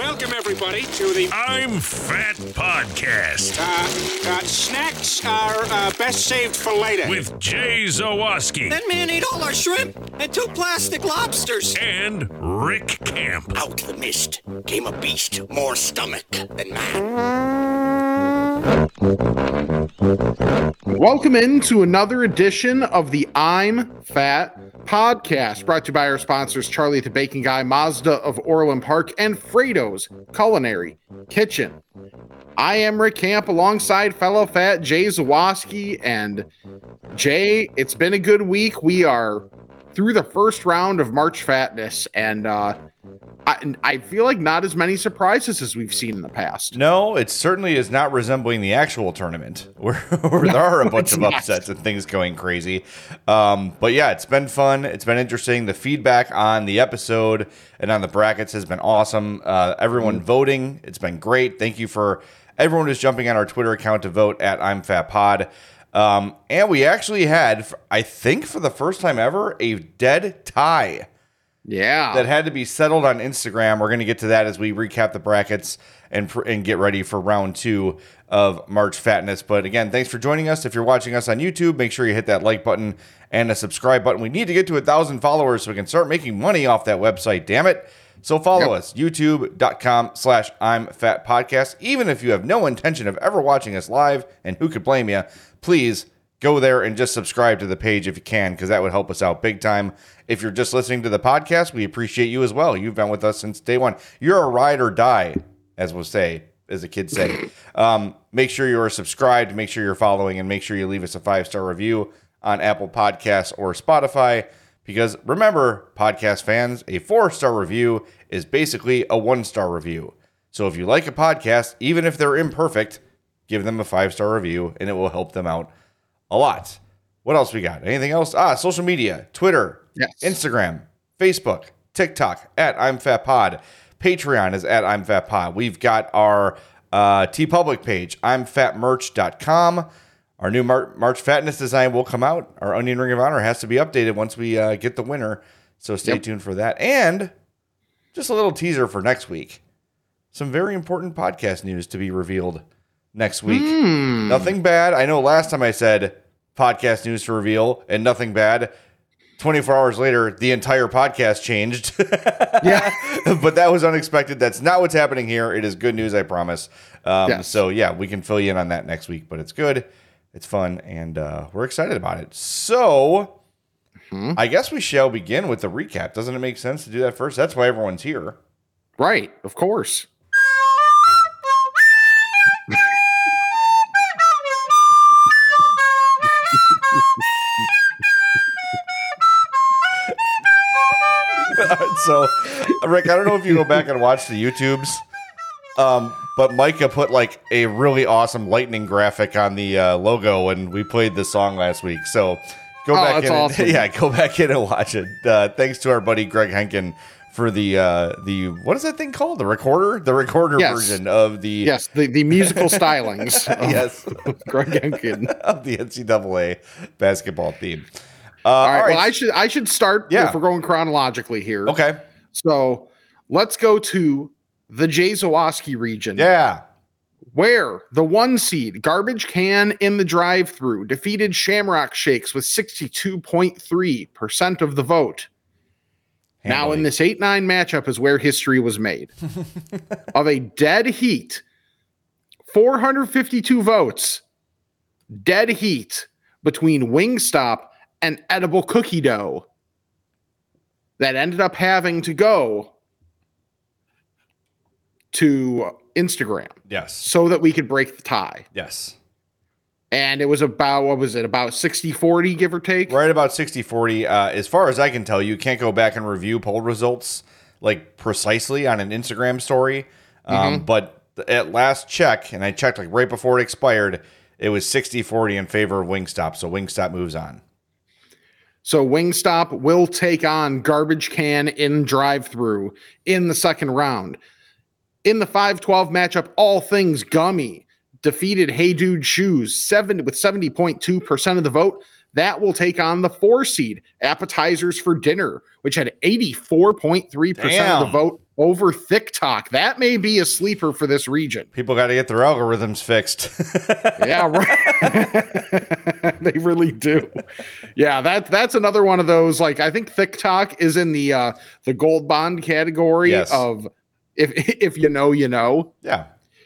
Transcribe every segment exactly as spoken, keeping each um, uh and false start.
Welcome, everybody, to the I'm Fat Podcast. Uh, uh, snacks are uh, best saved for later. With Jay Zawoski. That man ate all our shrimp and two plastic lobsters. And Rick Camp. Out the mist came a beast more stomach than man. Welcome into another edition of the I'm Fat Podcast, brought to you by our sponsors, Charlie the Bacon Guy, Mazda of Orland Park, and Fredo's Culinary Kitchen. I am Rick Camp alongside fellow fat Jay Zawoski. And Jay, it's been a good week. We are through the first round of March Fatness, and uh, I, I feel like not as many surprises as we've seen in the past. No, it certainly is not resembling the actual tournament where, where there are a bunch of not. upsets and things going crazy. Um, but yeah, it's been fun. It's been interesting. The feedback on the episode and on the brackets has been awesome. Uh, everyone mm. voting, it's been great. Thank you for everyone who's jumping on our Twitter account to vote at I'm Fat Pod. Um, and we actually had, I think for the first time ever, a dead tie. Yeah. That had to be settled on Instagram. We're going to get to that as we recap the brackets and and get ready for round two of March Fatness. But again, thanks for joining us. If you're watching us on YouTube, make sure you hit that like button and the subscribe button. We need to get to a thousand followers so we can start making money off that website. Damn it. So follow yep. us, youtube.com slash I'm Fat Podcast. Even if you have no intention of ever watching us live, and who could blame you, please go there and just subscribe to the page if you can, because that would help us out big time. If you're just listening to the podcast, we appreciate you as well. You've been with us since day one. You're a ride or die, as we'll say, as the kids say. Um, make sure you're subscribed, make sure you're following, and make sure you leave us a five-star review on Apple Podcasts or Spotify. Because remember, podcast fans, a four-star review is basically a one-star review. So if you like a podcast, even if they're imperfect, give them a five-star review, and it will help them out a lot. What else we got? Anything else? Ah, social media, Twitter, yes. Instagram, Facebook, TikTok, at I'm Fat Pod. Patreon is at I'm Fat Pod. We've got our uh, TeePublic page, I'm Fat Merch dot com. Our new Mar- March Fatness design will come out. Our Onion Ring of Honor has to be updated once we uh, get the winner. So stay yep. tuned for that. And just a little teaser for next week. Some very important podcast news to be revealed next week. Mm. Nothing bad. I know last time I said podcast news to reveal and nothing bad. twenty-four hours later, the entire podcast changed. Yeah. But that was unexpected. That's not what's happening here. It is good news, I promise. Um, yes. So, yeah, we can fill you in on that next week. But it's good. It's fun. And uh, we're excited about it. So, mm-hmm. I guess we shall begin with the recap. Doesn't it make sense to do that first? That's why everyone's here. Right. Of course. So, Rick, I don't know if you go back and watch the YouTubes, um, but Micah put like a really awesome lightning graphic on the uh, logo when we played this song last week. So, go oh, back that's in, awesome. and, yeah, go back in and watch it. Uh, thanks to our buddy Greg Henkin for the uh, the what is that thing called? The recorder, the recorder yes. version of the yes, the, the musical stylings. Of yes, Greg Henkin of the N C double A basketball theme. Uh, all, right, all right, well, I should I should start yeah. if we're going chronologically here. Okay. So let's go to the Jay Zawoski region. Yeah. Where the one seed, Garbage Can in the Drive-Thru, defeated Shamrock Shakes with sixty-two point three percent of the vote. Handily. Now in this eight nine matchup is where history was made. Of a dead heat, four hundred fifty-two votes, dead heat between Wingstop and Edible Cookie Dough, that ended up having to go to Instagram. Yes. So that we could break the tie. Yes. And it was about, what was it, about sixty forty, give or take? Right about sixty forty. Uh, as far as I can tell, you can't go back and review poll results like precisely on an Instagram story. Um, mm-hmm. But at last check, and I checked like right before it expired, it was sixty forty in favor of Wingstop. So Wingstop moves on. So Wingstop will take on Garbage Can in Drive-Thru in the second round. In the five twelve matchup, All Things Gummy defeated Hey Dude Shoes seven with seventy point two percent of the vote. That will take on the four seed, Appetizers for Dinner, which had eighty-four point three percent of the vote over Thick Talk. That may be a sleeper for this region. People got to get their algorithms fixed. Yeah, right. They really do. Yeah, that that's another one of those. Like, I think Thick Talk is in the uh, the gold bond category Yes. of if if you know, you know. Yeah.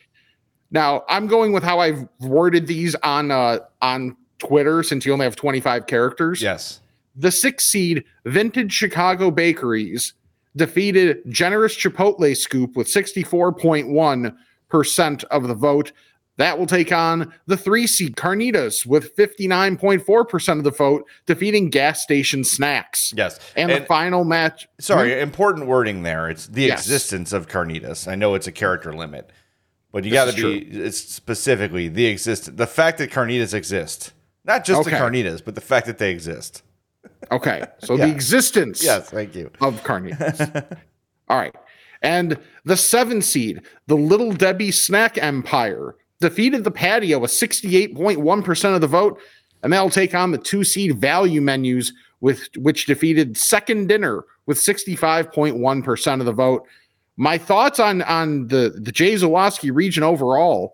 Now, I'm going with how I've worded these on uh, on Twitter, since you only have twenty-five characters. Yes. The six seed Vintage Chicago Bakeries defeated Generous Chipotle Scoop with sixty-four point one percent of the vote. That will take on the three seed Carnitas with fifty-nine point four percent of the vote, defeating Gas Station Snacks. Yes. And, the final match. Sorry, important wording there. It's the Yes. existence of Carnitas. I know it's a character limit, but you This got is to be it's specifically the exist the fact that Carnitas exist. Not just the Okay. Carnitas, but the fact that they exist. Okay, so Yeah. the existence Yes, thank you. of Carnitas. All right. And the seven seed, the Little Debbie Snack Empire, defeated the Patio with sixty-eight point one percent of the vote, and they'll take on the two seed Value Menus, with which defeated Second Dinner with sixty-five point one percent of the vote. My thoughts on on the the Jay Zawoski region overall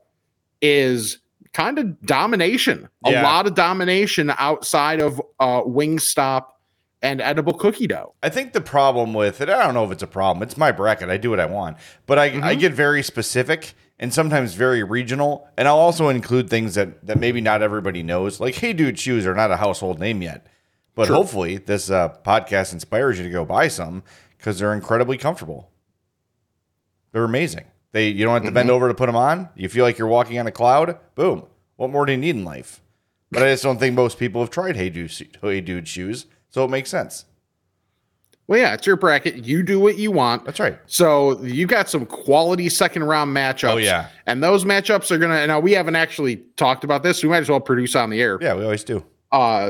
is kind of domination. A Yeah. lot of domination outside of uh, Wingstop and Edible Cookie Dough. I think the problem with it, I don't know if it's a problem. It's my bracket. I do what I want. But I, I get very specific and sometimes very regional. And I'll also include things that, that maybe not everybody knows. Like, Hey Dude Shoes are not a household name yet. But Sure. hopefully this uh, podcast inspires you to go buy some because they're incredibly comfortable. They're amazing. They You don't have to bend over to put them on. You feel like you're walking on a cloud. Boom. What more do you need in life? But I just don't think most people have tried Hey Dude, hey Dude Shoes. So it makes sense. Well, yeah, it's your bracket. You do what you want. That's right. So you got some quality second round matchups. Oh, yeah. And those matchups are going to, now we haven't actually talked about this. So we might as well produce on the air. Yeah, we always do. Uh,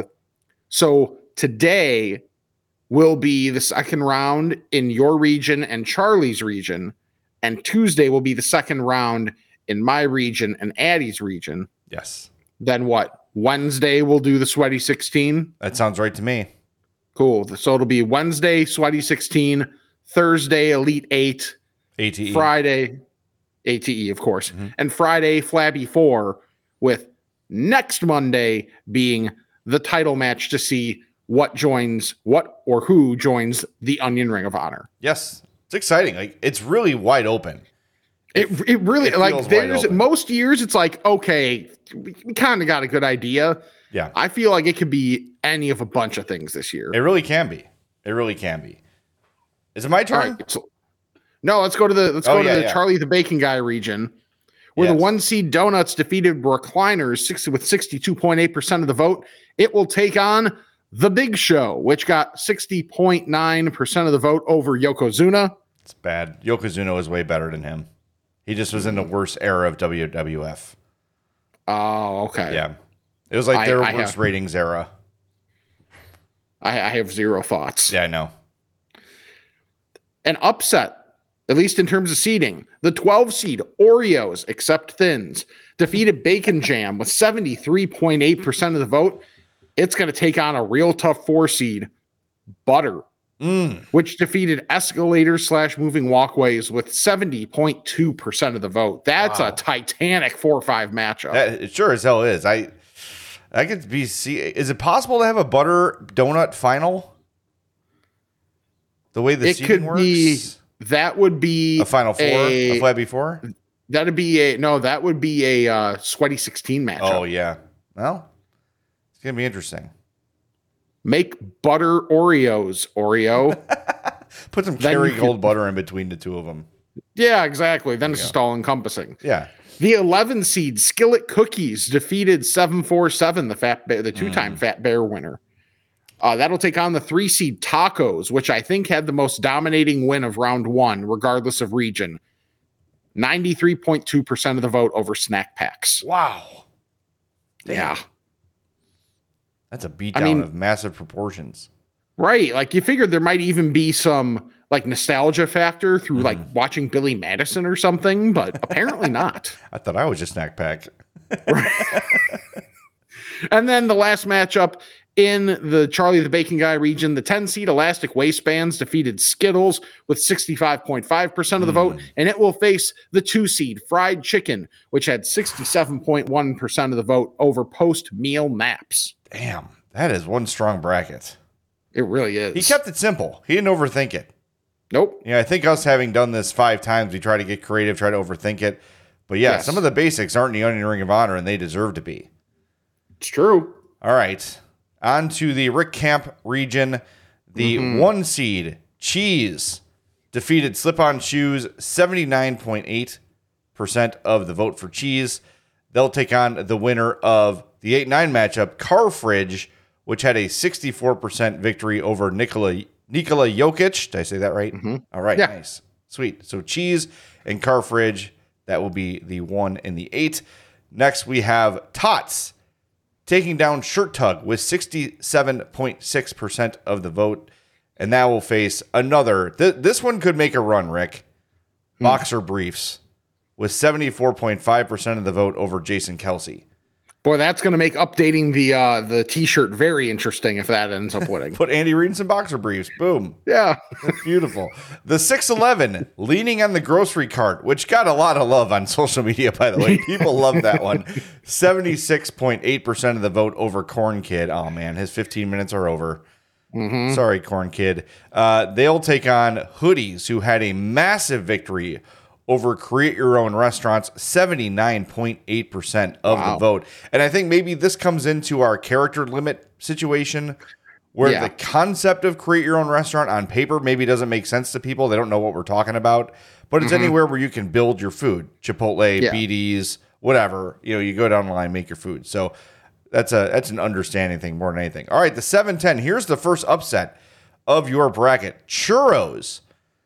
so today will be the second round in your region and Charlie's region. And Tuesday will be the second round in my region and Addie's region. Yes. Then what? Wednesday we'll do the Sweaty sixteen. That sounds right to me. Cool. So it'll be Wednesday, Sweaty sixteen, Thursday, Elite eight, A T E. Friday, A T E, of course, Mm-hmm. and Friday, Flabby four, with next Monday being the title match to see what joins, what or who joins the Onion Ring of Honor. Yes. It's exciting. Like, it's really wide open. It, it really, it feels like, wide there's open. most years it's like, okay, we, we kind of got a good idea. Yeah. I feel like it could be any of a bunch of things this year. It really can be. It really can be. Is it my All turn? right. So, no, let's go to the let's Oh, go yeah, to the yeah. Charlie the Bacon Guy region, where Yes. the one seed Donuts defeated Recliners sixty with sixty-two point eight percent of the vote. It will take on the Big Show, which got sixty point nine percent of the vote over Yokozuna. It's bad. Yokozuna is way better than him. He just was in the worst era of W W F. Oh, okay. Yeah. It was like I- their I worst have- ratings era. I, I have zero thoughts. Yeah, I know. An upset, at least in terms of seeding. The twelve seed Oreos, except Thins, defeated Bacon Jam with seventy-three point eight percent of the vote. It's going to take on a real tough four seed Butter, Mm. which defeated Escalators slash Moving Walkways with seventy point two percent of the vote. That's Wow. a titanic four or five matchup. That, it sure as hell is. I I could be see is it possible to have a butter donut final? The way the it seating could works? be, that would be a final four, a, a, Flabby four? that'd be a, no, that would be a uh, Sweaty sixteen matchup. Oh yeah. Well, it's gonna be interesting. Make butter Oreos, Oreo. Put some Then you Kerrygold could- butter in between the two of them. Yeah, exactly. Then it's just all encompassing. Yeah. The eleven seed Skillet Cookies defeated seven four seven, the fat bear, the two-time Mm. Fat Bear winner. Uh, that'll take on the three seed Tacos, which I think had the most dominating win of round one, regardless of region. ninety-three point two percent of the vote over Snack Packs. Wow. Yeah. That's a beatdown I mean- of massive proportions. Right. Like you figured there might even be some like nostalgia factor through like Mm-hmm. watching Billy Madison or something, but apparently not. I thought I was just snack pack. And then the last matchup In the Charlie the Bacon Guy region, the ten seed Elastic Waistbands defeated Skittles with sixty-five point five percent of the vote, and it will face the two seed Fried Chicken, which had sixty-seven point one percent of the vote over Post Meal Naps. Damn, that is one strong bracket. It really is. He kept it simple. He didn't overthink it. Nope. Yeah, I think us having done this five times, we try to get creative, try to overthink it. But yeah, Yes. some of the basics aren't in the Onion Ring of Honor, and they deserve to be. It's true. All right. On to the Rick Camp region. The Mm-hmm. one seed, Cheese, defeated Slip-On Shoes, seventy-nine point eight percent of the vote for Cheese. They'll take on the winner of the eight nine matchup, Car Fridge, which had a sixty-four percent victory over Nikola, Nikola Jokic. Did I say that right? All right, Yeah. nice. Sweet. So Cheese and Car Fridge, that will be the one and the eight. Next, we have Tots taking down Shirt Tug with sixty-seven point six percent of the vote. And that will face another. Th- this one could make a run, Rick. Boxer Briefs with seventy-four point five percent of the vote over Jason Kelsey. Boy, that's going to make updating the uh, the T-shirt very interesting if that ends up winning. Put Andy Reid in some Boxer Briefs. Boom. Yeah. That's beautiful. The six eleven, leaning on the grocery cart, which got a lot of love on social media, by the way. People love that one. seventy-six point eight percent of the vote over Corn Kid. Oh, man, his fifteen minutes are over. Mm-hmm. Sorry, Corn Kid. Uh, they'll take on Hoodies, who had a massive victory over Create Your Own Restaurants, seventy-nine point eight percent of Wow. the vote. And I think maybe this comes into our character limit situation where Yeah. the concept of Create Your Own Restaurant on paper maybe doesn't make sense to people. They don't know what we're talking about. But it's anywhere where you can build your food. Chipotle, Yeah. B D's, whatever. You know, you go down the line, make your food. So that's a that's an understanding thing more than anything. All right, the seven ten. Here's the first upset of your bracket. Churros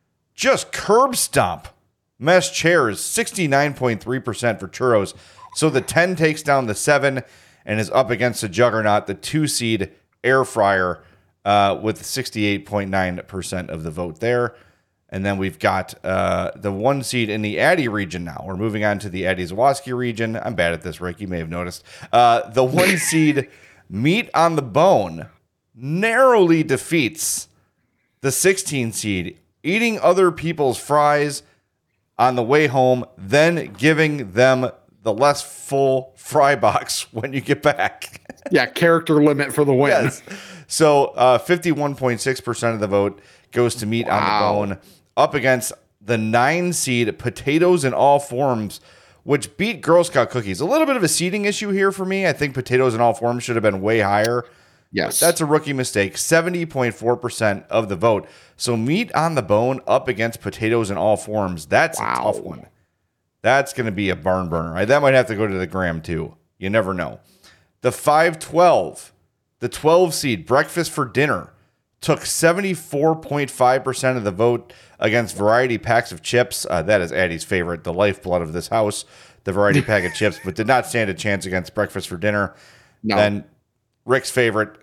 just curb stomp Mesh Chairs, sixty-nine point three percent for Churros. So the ten takes down the seven and is up against the juggernaut, the two seed Air Fryer, uh, with sixty-eight point nine percent of the vote there. And then we've got uh, the one seed in the Addy region now. We're moving on to the Addy Zawoski region. I'm bad at this, Rick. You may have noticed. Uh, the one seed Meat on the Bone narrowly defeats the sixteen seed, eating other people's fries on the way home, then giving them the less full fry box when you get back. Yeah, character limit for the win. Yes. So uh, fifty-one point six percent of the vote goes to Meat Wow. on the Bone, up against the nine seed Potatoes in All Forms, which beat Girl Scout Cookies. A little bit of a seeding issue here for me. I think Potatoes in All Forms should have been way higher. Yes. That's a rookie mistake. seventy point four percent of the vote. So Meat on the Bone up against Potatoes in All Forms. That's Wow. a tough one. That's going to be a barn burner. Right? That might have to go to the gram too. You never know. The five twelve, the twelve seed Breakfast for Dinner, took seventy-four point five percent of the vote against Variety Packs of Chips. Uh, that is Addie's favorite, the lifeblood of this house, the Variety Pack of Chips, but did not stand a chance against Breakfast for Dinner. No. Then Rick's favorite,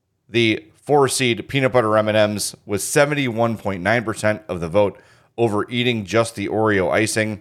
the four seed Peanut Butter M and M's, with seventy-one point nine percent of the vote over eating just the Oreo icing.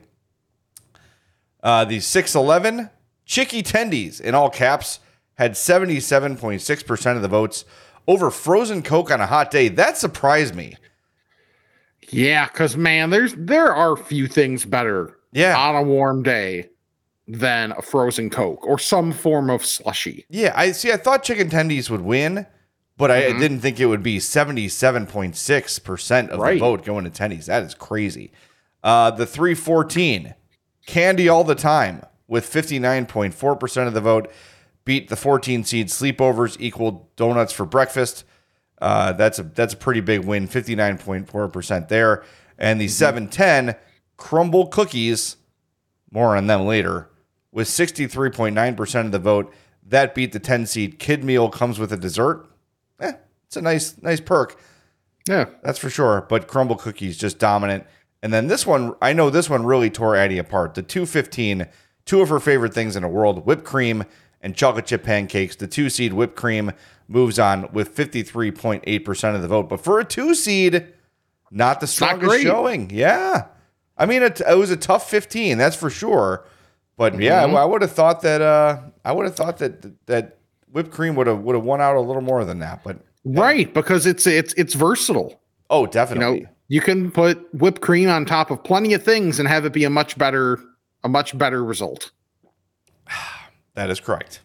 Uh, the six eleven Chicky Tendies, in all caps, had seventy-seven point six percent of the votes over Frozen Coke on a hot day. That surprised me. Yeah, because man, there's there are few things better Yeah. on a warm day than a frozen Coke or some form of slushy. Yeah, I see. I thought Chicken Tendies would win, but I Mm-hmm. didn't think it would be seventy-seven point six percent of the Right. vote going to Tendies. That is crazy. Uh, the three fourteen, Candy All the Time, with fifty-nine point four percent of the vote, beat the fourteen seed Sleepovers Equal Donuts for Breakfast. Uh, that's a that's a pretty big win, fifty-nine point four percent there. And the seven ten Crumble Cookies, more on them later, with sixty-three point nine percent of the vote. That beat the ten seed Kid Meal Comes with a Dessert. Eh, it's a nice nice perk. Yeah. That's for sure. But Crumble Cookies just dominant. And then this one, I know this one really tore Addie apart. The two fifteen, two of her favorite things in the world, whipped cream and chocolate chip pancakes. The two seed whipped cream moves on with fifty-three point eight percent of the vote. But for a two seed, not the not strongest great. showing. Yeah. I mean, it, it was a tough fifteen, that's for sure. But yeah, Mm-hmm. I would have thought that uh, I would have thought that that whipped cream would have would have won out a little more than that, but Right, because it's it's it's versatile. oh, You definitely. know, you can put whipped cream on top of plenty of things and have it be a much better a much better result. That is correct.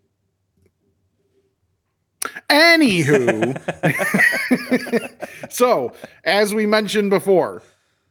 Anywho, so as we mentioned before,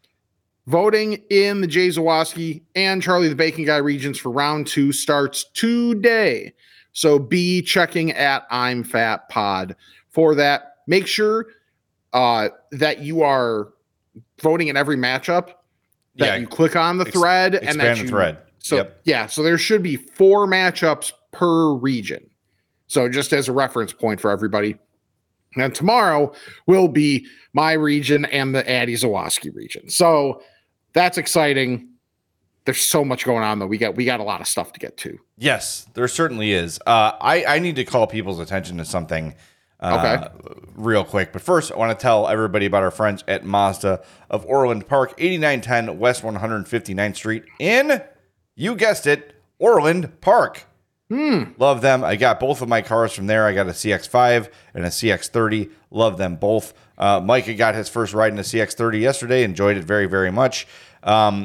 voting in the Jay Zawoski and Charlie the Bacon Guy regions for round two starts today. So be checking at I'm Fat Pod for that. Make sure uh, that you are voting in every matchup, that Yeah. you click on the Ex- thread and expand that the you thread. So Yep. yeah, so there should be four matchups per region. So just as a reference point for everybody. And tomorrow will be my region and the Addy Zawoski region. So that's exciting. There's so much going on though. We got we got a lot of stuff to get to. Yes, there certainly is. Uh, I, I need to call people's attention to something uh, real quick. But first, I want to tell everybody about our friends at Mazda of Orland Park, eighty-nine ten West one hundred fifty-ninth Street in, you guessed it, Orland Park. Hmm. Love them. I got both of my cars from there. I got a C X five and a C X thirty. Love them both. Uh, Micah got his first ride in a C X thirty yesterday. Enjoyed it very, very much. Um,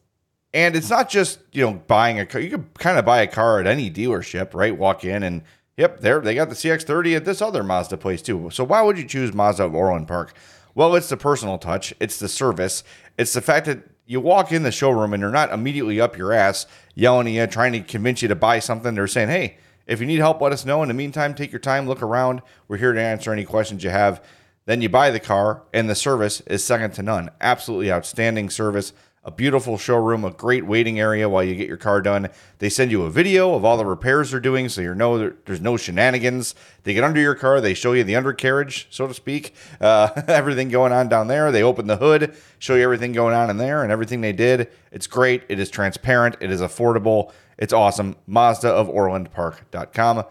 and it's not just, you know, buying a car. You could kind of buy a car at any dealership, right? Walk in and, yep, there they got the C X thirty at this other Mazda place too. So why would you choose Mazda of Orland Park? Well, it's the personal touch. It's the service. It's the fact that you walk in the showroom and they're not immediately up your ass yelling at you, trying to convince you to buy something. They're saying, hey, if you need help, let us know. In the meantime, take your time, look around. We're here to answer any questions you have. Then you buy the car, and the service is second to none. Absolutely outstanding service. A beautiful showroom, a great waiting area while you get your car done. They send you a video of all the repairs they're doing, so you know that there's no shenanigans. They get under your car, they show you the undercarriage, so to speak, uh, everything going on down there. They open the hood, show you everything going on in there, and everything they did. It's great. It is transparent. It is affordable. It's awesome. Mazda of Orland Park dot com.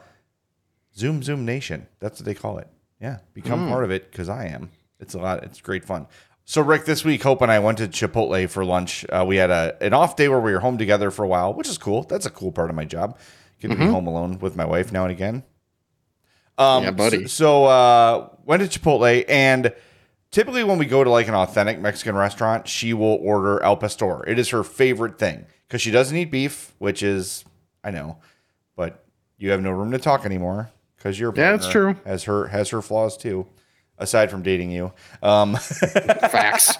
Zoom Zoom Nation. That's what they call it. Yeah, become Mm. part of it because I am. It's a lot. It's great fun. So, Rick, this week, Hope and I went to Chipotle for lunch. Uh, we had a an off day where we were home together for a while, which is cool. That's a cool part of my job. Get to Mm-hmm. be home alone with my wife now and again. Um, Yeah, buddy. So, so uh, went to Chipotle, and typically when we go to like an authentic Mexican restaurant, she will order El Pastor. It is her favorite thing because she doesn't eat beef, which is, I know, but you have no room to talk anymore because your Yeah, that's partner true. Has her has her flaws too, aside from dating you. Um, Facts.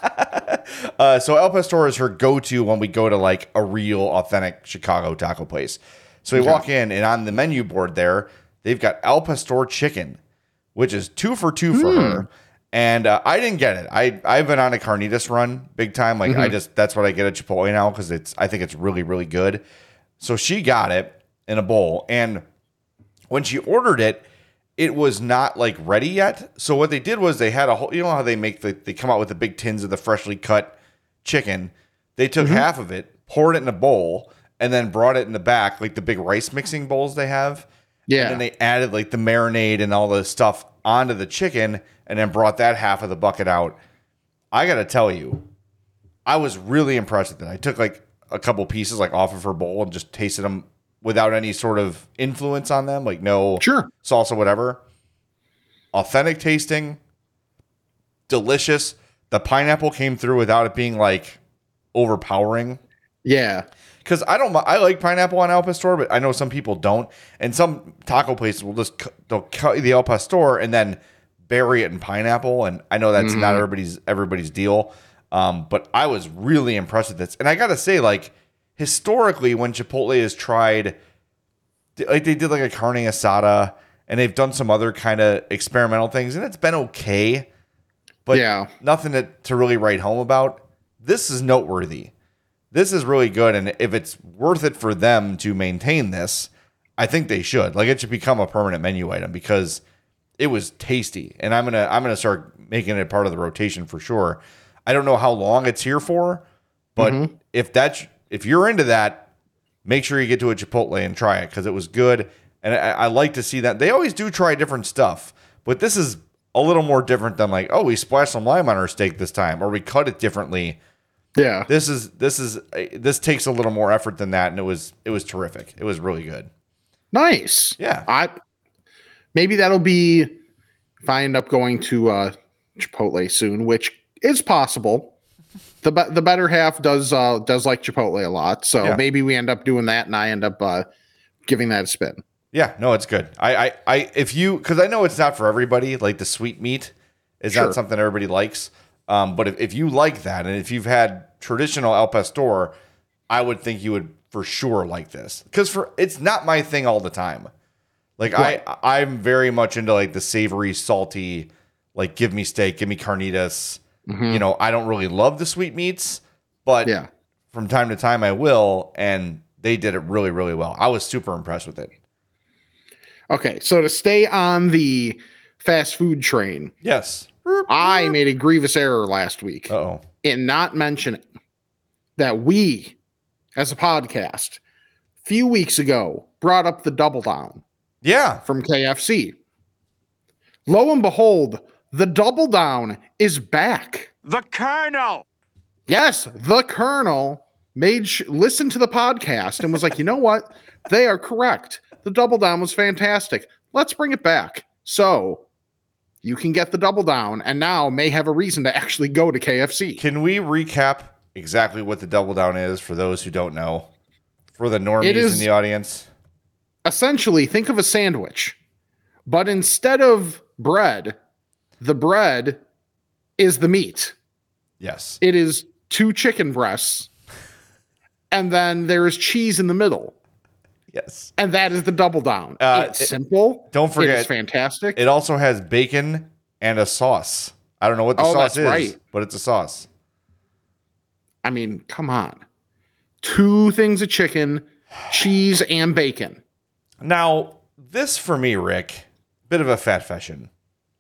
Uh, so El Pastor is her go-to when we go to like a real authentic Chicago taco place. So we Okay. walk in and on the menu board there, they've got El Pastor chicken, which is two for two for her. And uh, I didn't get it. I, I've been on a carnitas run big time. Like I just, that's what I get at Chipotle now. Cause it's, I think it's really, really good. So she got it in a bowl. And when she ordered it, it was not like ready yet. So what they did was they had a whole, you know how they make the, they come out with the big tins of the freshly cut chicken. They took half of it, poured it in a bowl, and then brought it in the back, like the big rice mixing bowls they have. Yeah. And then they added like the marinade and all the stuff onto the chicken and then brought that half of the bucket out. I got to tell you, I was really impressed with it. I took like a couple pieces like off of her bowl and just tasted them without any sort of influence on them, like no Sure. salsa, whatever. Authentic tasting, delicious. The pineapple came through without it being like overpowering. Yeah. Because I don't, I like pineapple on El Pastor, but I know some people don't, and some taco places will just cu- they'll cut the El Pastor and then bury it in pineapple, and I know that's not everybody's everybody's deal. Um, but I was really impressed with this, and I gotta say, like historically, when Chipotle has tried, like they did like a carne asada, and they've done some other kind of experimental things, and it's been okay, but Yeah. nothing to, to really write home about. This is noteworthy. This is really good, and if it's worth it for them to maintain this, I think they should. Like it should become a permanent menu item because it was tasty, and I'm gonna I'm gonna start making it part of the rotation for sure. I don't know how long it's here for, but if that's if you're into that, make sure you get to a Chipotle and try it because it was good, and I, I like to see that. They always do try different stuff, but this is a little more different than like, oh, we splashed some lime on our steak this time, or we cut it differently. Yeah. This is this is this takes a little more effort than that, and it was it was terrific. It was really good. Nice. Yeah. I maybe that'll be if I end up going to uh, Chipotle soon, which is possible. The be- the better half does uh, does like Chipotle a lot, so Yeah. maybe we end up doing that, and I end up uh, giving that a spin. Yeah, no, it's good. I, I, I if you, because I know it's not for everybody. Like the sweet meat is Sure. not something everybody likes. Um, but if, if you like that, and if you've had traditional El Pastor, I would think you would for sure like this, because for it's not my thing all the time. Like Right. I, I'm very much into like the savory, salty. Like give me steak, give me carnitas. You know, I don't really love the sweet meats, but Yeah. from time to time I will, and they did it really, really well. I was super impressed with it. Okay, so to stay on the fast food train, Yes. I made a grievous error last week Uh-oh. in not mentioning that we, as a podcast, a few weeks ago brought up the Double Down Yeah. from K F C. Lo and behold, the Double Down is back. The Colonel. Yes, the Colonel made sh- listened to the podcast and was like, you know what? They are correct. The Double Down was fantastic. Let's bring it back. So you can get the Double Down and now may have a reason to actually go to K F C. Can we recap exactly what the Double Down is for those who don't know? For the normies It is- in the audience? Essentially, think of a sandwich, but instead of bread, the bread is the meat. Yes. It is two chicken breasts, and then there is cheese in the middle. Yes. And that is the Double Down. Uh, it's it- simple. don't forget- It is fantastic. It also has bacon and a sauce. I don't know what the Oh, sauce that's is, right. but it's a sauce. I mean, come on. Two things of chicken, cheese, and bacon. Now, this for me, Rick, bit of a fat fashion.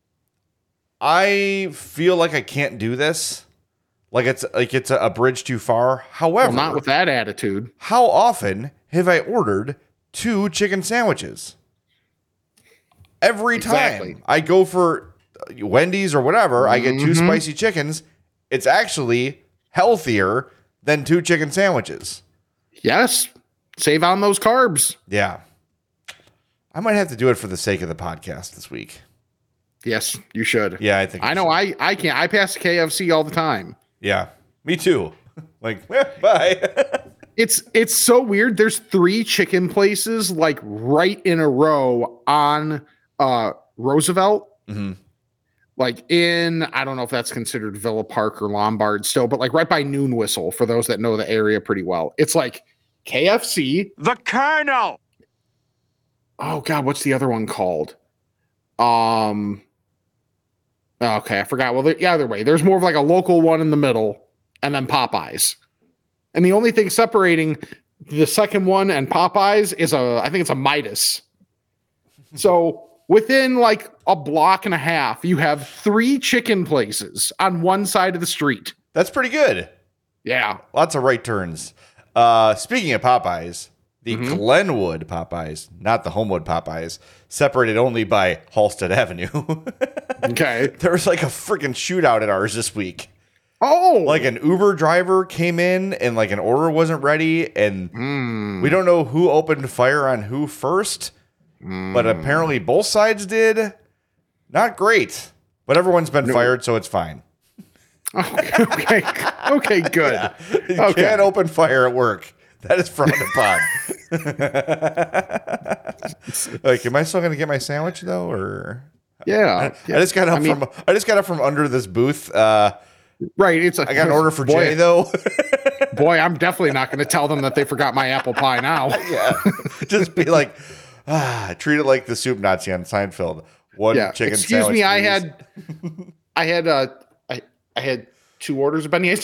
I feel like I can't do this. Like it's like it's a, a bridge too far. However, Well, not with that attitude. how often have I ordered two chicken sandwiches? Every Exactly. time I go for Wendy's or whatever, I get two Mhm. spicy chickens. It's actually healthier than two chicken sandwiches. Yes. Save on those carbs. Yeah. I might have to do it for the sake of the podcast this week. Yes, you should. Yeah, I think I I know should. I, I can't. I pass K F C all the time. Yeah, me too. Like, eh, bye. It's it's so weird. There's three chicken places like right in a row on uh Roosevelt. Mhm. Like in, I don't know if that's considered Villa Park or Lombard still, but like right by Noon Whistle for those that know the area pretty well. It's like K F C. The Colonel. Oh God, what's the other one called? Um okay, I forgot. Well, the, either way, there's more of like a local one in the middle, and then Popeyes. And the only thing separating the second one and Popeyes is a, I think it's a Midas. So within like a block and a half, you have three chicken places on one side of the street. That's pretty good. Yeah. Lots of right turns. Uh, speaking of Popeyes, the Mhm. Glenwood Popeyes, not the Homewood Popeyes, separated only by Halstead Avenue. Okay. There was like a freaking shootout at ours this week. Oh, Like an Uber driver came in and like an order wasn't ready, and Mm. we don't know who opened fire on who first, but apparently both sides did. Not great, but everyone's been fired, so it's fine. okay. Okay, okay good. You Okay. can't open fire at work. That is frowned upon. Like, am I still going to get my sandwich though, or Yeah. I just got up I mean- from I just got up from under this booth. Uh, Right. It's a, I got an order for boy, Jay though. Boy, I'm definitely not going to tell them that they forgot my apple pie now. Yeah, just be like, ah, treat it like the soup Nazi on Seinfeld. One Yeah. chicken Excuse sandwich. me. I please. had, I had, uh, I, I had two orders of beignets.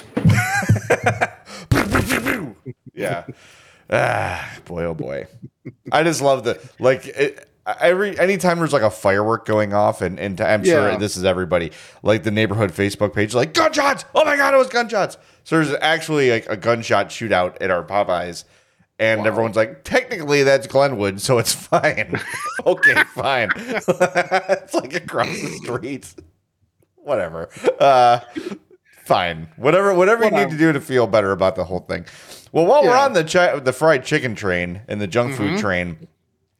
Yeah. Ah, boy, oh boy. I just love the like it, every anytime there's like a firework going off, and, and I'm sure Yeah. this is everybody, like the neighborhood Facebook page, like gunshots. Oh my god, it was gunshots. So there's actually like a gunshot shootout at our Popeyes, and Wow. everyone's like, technically that's Glenwood, so it's fine. Okay, fine. It's like across the street. Whatever. Uh, fine. Whatever. Whatever you need to do to feel better about the whole thing. Well, while we're Yeah. on the chi- the fried chicken train and the junk Mm-hmm. food train,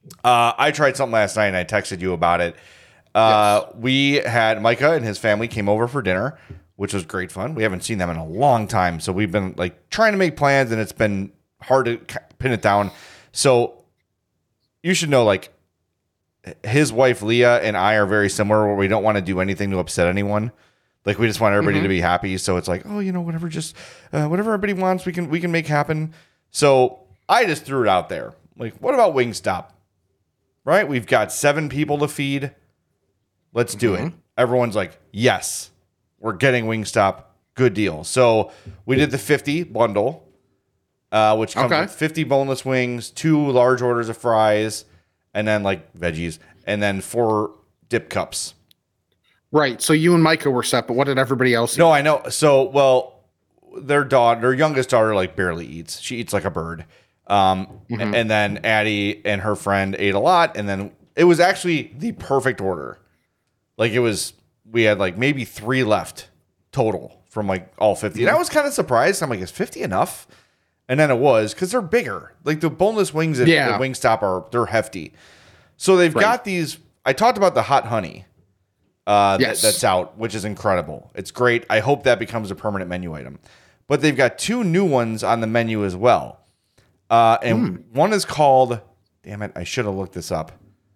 Uh, I tried something last night and I texted you about it. Uh, yes. We had Micah and his family came over for dinner, which was great fun. We haven't seen them in a long time. So we've been like trying to make plans and it's been hard to pin it down. So you should know, like, his wife, Leah, and I are very similar where we don't want to do anything to upset anyone. Like, we just want everybody mm-hmm. to be happy. So it's like, oh, you know, whatever, just uh, whatever everybody wants, we can, we can make happen. So I just threw it out there. Like, what about Wingstop? Right? We've got seven people to feed. Let's do mm-hmm. it. Everyone's like, yes, we're getting Wingstop. Good deal. So we did the fifty bundle, uh, which comes okay. with fifty boneless wings, two large orders of fries, and then like veggies, and then four dip cups. Right. So you and Micah were set, but what did everybody else eat? No, I know. So, well, their daughter, their youngest daughter, like barely eats. She eats like a bird. Um, mm-hmm. And then Addie and her friend ate a lot. And then it was actually the perfect order. Like it was, we had like maybe three left total from like all fifty. Mm-hmm. And I was kind of surprised. I'm like, is fifty enough? And then it was, because they're bigger. Like the boneless wings at, yeah. at Wingstop are, they're hefty. So they've right. got these, I talked about the hot honey uh, yes. that, that's out, which is incredible. It's great. I hope that becomes a permanent menu item. But they've got two new ones on the menu as well. Uh, and mm. one is called, damn it, I should have looked this up.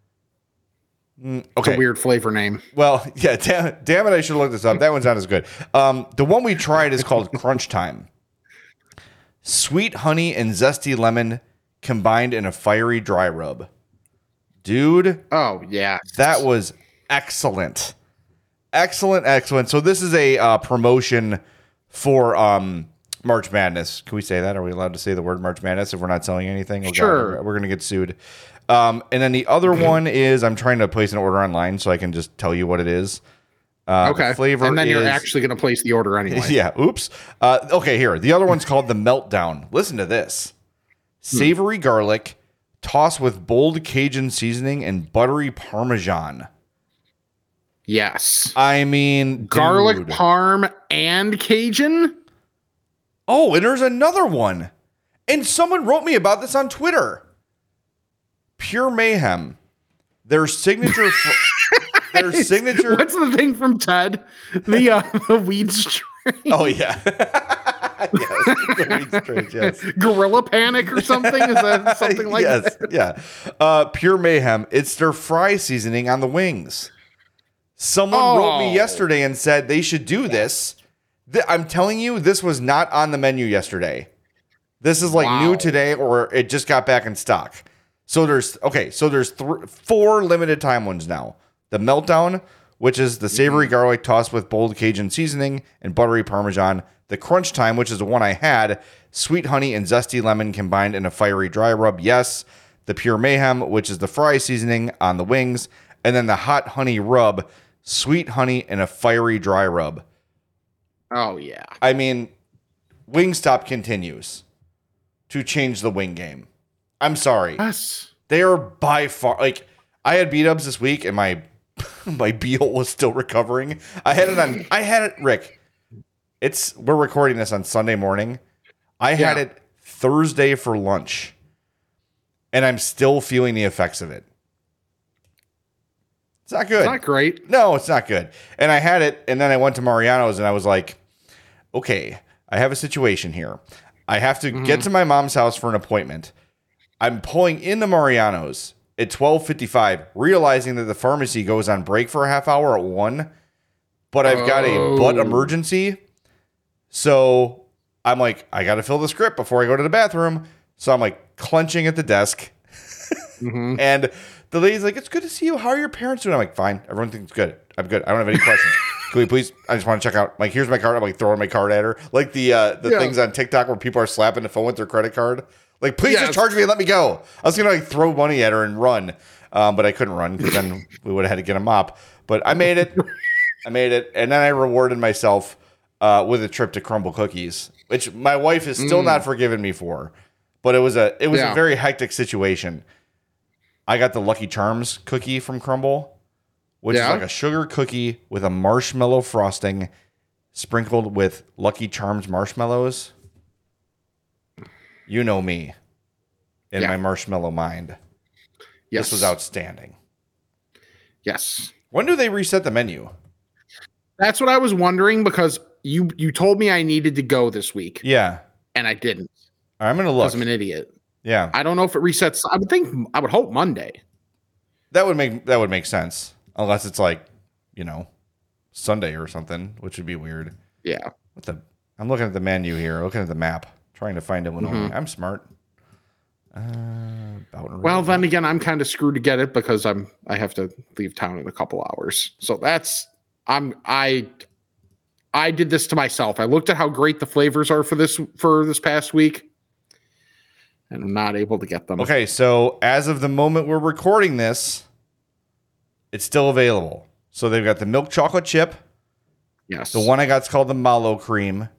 Mm, okay. It's a weird flavor name. Well, yeah, damn, damn it, I should have looked this up. That one's not as good. Um, the one we tried is called Crunch Time. Sweet honey and zesty lemon combined in a fiery dry rub. Dude. Oh, yeah. That was excellent. Excellent, excellent. So this is a uh, promotion for um, March Madness. Can we say that? Are we allowed to say the word March Madness if we're not selling anything? Oh, sure. God, we're going to get sued. Um, and then the other one is I'm trying to place an order online so I can just tell you what it is. Uh, okay. Flavor and then is, you're actually going to place the order anyway. Yeah. Oops. Uh, okay. Here. The other one's called the Meltdown. Listen to this. Savory hmm. garlic tossed with bold Cajun seasoning and buttery Parmesan. Yes. I mean, garlic dude. parm and Cajun. Oh, and there's another one. And someone wrote me about this on Twitter. Pure Mayhem. Their signature. Their signature. What's the thing from Ted? The uh, the weed strain. Oh yeah. Yes, the weed strain, yes. Gorilla Panic or something? Is that something like yes, that? Yeah. Uh, Pure Mayhem. It's their fry seasoning on the wings. Someone oh. wrote me yesterday and said they should do this. Th- I'm telling you, this was not on the menu yesterday. This is like wow. new today, or it just got back in stock. So there's okay. So there's th- four limited time ones now. The Meltdown, which is the savory mm-hmm. garlic tossed with bold Cajun seasoning and buttery Parmesan. The Crunch Time, which is the one I had, sweet honey and zesty lemon combined in a fiery dry rub. Yes. The Pure Mayhem, which is the fry seasoning on the wings. And then the Hot Honey Rub, sweet honey and a fiery dry rub. Oh, yeah. I mean, Wingstop continues to change the wing game. I'm sorry. Yes. They are by far, like, I had B-dubs this week and my my B-hole was still recovering. I had it on, I had it, Rick, it's, we're recording this on Sunday morning. I had yeah. it Thursday for lunch and I'm still feeling the effects of it. It's not good. It's not great. No, it's not good. And I had it and then I went to Mariano's and I was like, okay, I have a situation here. I have to mm-hmm. get to my mom's house for an appointment. I'm pulling into Mariano's at twelve fifty-five, realizing that the pharmacy goes on break for a half hour at one, but I've got oh. a butt emergency. So I'm like, I got to fill the script before I go to the bathroom. So I'm like clenching at the desk. mm-hmm. And the lady's like, it's good to see you. How are your parents doing? I'm like, fine. Everyone thinks good. I'm good. I don't have any questions. Can we please? I just want to check out. Like, here's my card. I'm like throwing my card at her. Like the uh, the yeah. things on TikTok where people are slapping the phone with their credit card. Like, please yes. just charge me and let me go. I was going to like throw money at her and run. Um, but I couldn't run because then we would have had to get a mop. But I made it. I made it. And then I rewarded myself uh, with a trip to Crumble Cookies, which my wife is still mm. not forgiven me for. But it was a it was yeah. a very hectic situation. I got the Lucky Charms cookie from Crumble, which yeah. is like a sugar cookie with a marshmallow frosting sprinkled with Lucky Charms marshmallows. You know me in yeah. my marshmallow mind. Yes. This was outstanding. Yes. When do they reset the menu? That's what I was wondering because you you told me I needed to go this week. Yeah. And I didn't. I'm going to look. Because I'm an idiot. Yeah. I don't know if it resets. I would think, I would hope Monday. That would make that would make sense. Unless it's like, you know, Sunday or something, which would be weird. Yeah. What the? I'm looking at the menu here, looking at the map, trying to find Illinois. Mm-hmm. I'm smart. Uh, well, then again, I'm kind of screwed to get it because I'm I have to leave town in a couple hours. So that's I'm I I did this to myself. I looked at how great the flavors are for this for this past week, and I'm not able to get them. Okay, so as of the moment we're recording this, it's still available. So they've got the milk chocolate chip. Yes. The one I got is called the Mallow Cream.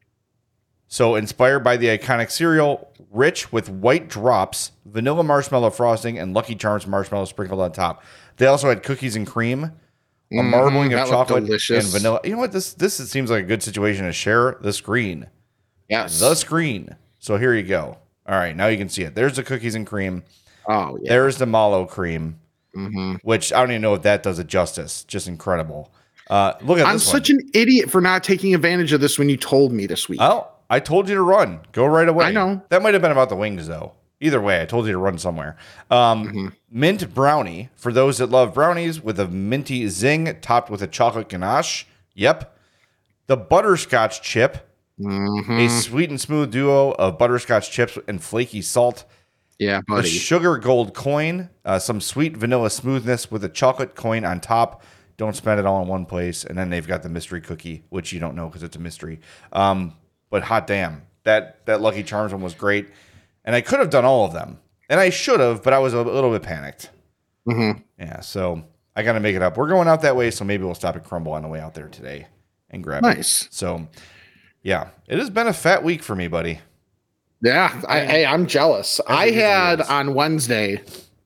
So inspired by the iconic cereal, rich with white drops, vanilla marshmallow frosting, and Lucky Charms marshmallow sprinkled on top. They also had cookies and cream, a mm, marbling of chocolate and vanilla. You know what? This this seems like a good situation to share the screen. Yes. The screen. So here you go. All right, now you can see it. There's the cookies and cream. Oh, yeah. There's the Mallow Cream, mm-hmm. which I don't even know if that does it justice. Just incredible. Uh, look at I'm this such one. an idiot for not taking advantage of this when you told me this week. Oh, I told you to run. Go right away. I know. That might have been about the wings, though. Either way, I told you to run somewhere. Um, mm-hmm. Mint brownie, for those that love brownies, with a minty zing topped with a chocolate ganache. Yep. The butterscotch chip, mm-hmm. a sweet and smooth duo of butterscotch chips and flaky salt. Yeah, buddy. The sugar gold coin, uh, some sweet vanilla smoothness with a chocolate coin on top. Don't spend it all in one place. And then they've got the mystery cookie, which you don't know because it's a mystery. Um, but hot damn, that that Lucky Charms one was great. And I could have done all of them. And I should have, but I was a little bit panicked. Mm-hmm. Yeah, so I got to make it up. We're going out that way, so maybe we'll stop at Crumble on the way out there today and grab nice. it. Nice. So, yeah, it has been a fat week for me, buddy. Yeah, I, hey, I'm jealous. I, I had on Wednesday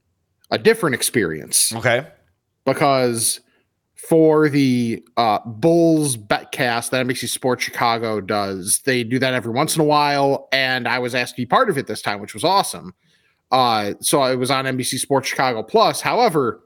a different experience. Okay. Because for the uh, Bulls Betcast that N B C Sports Chicago does, they do that every once in a while, and I was asked to be part of it this time, which was awesome. Uh, so it was on N B C Sports Chicago Plus. However,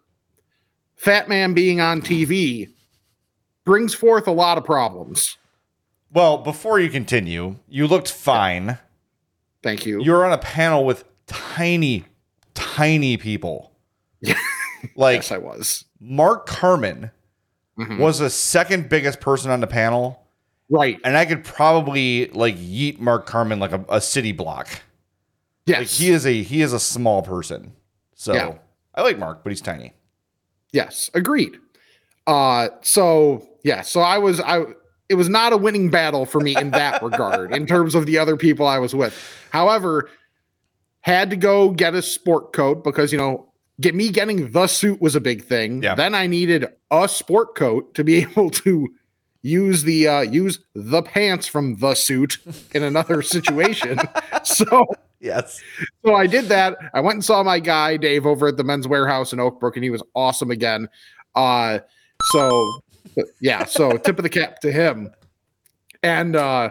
Fat Man being on T V brings forth a lot of problems. Well, before you continue, you looked fine. Thank you. You were on a panel with tiny, tiny people. Like, yes, I was. Mark Carman mm-hmm. was the second biggest person on the panel. Right. And I could probably like yeet Mark Carman like a, a city block. Yes. Like, he is a he is a small person. So yeah. I like Mark, but he's tiny. Yes, agreed. Uh so yeah, so I was I it was not a winning battle for me in that regard, in terms of the other people I was with. However, had to go get a sport coat because, you know, get me getting the suit was a big thing. Yeah. Then I needed a sport coat to be able to use the uh, use the pants from the suit in another situation. So yes, so I did that. I went and saw my guy Dave over at the Men's Warehouse in Oakbrook, and he was awesome again. Uh, so. But yeah, so tip of the cap to him. And uh,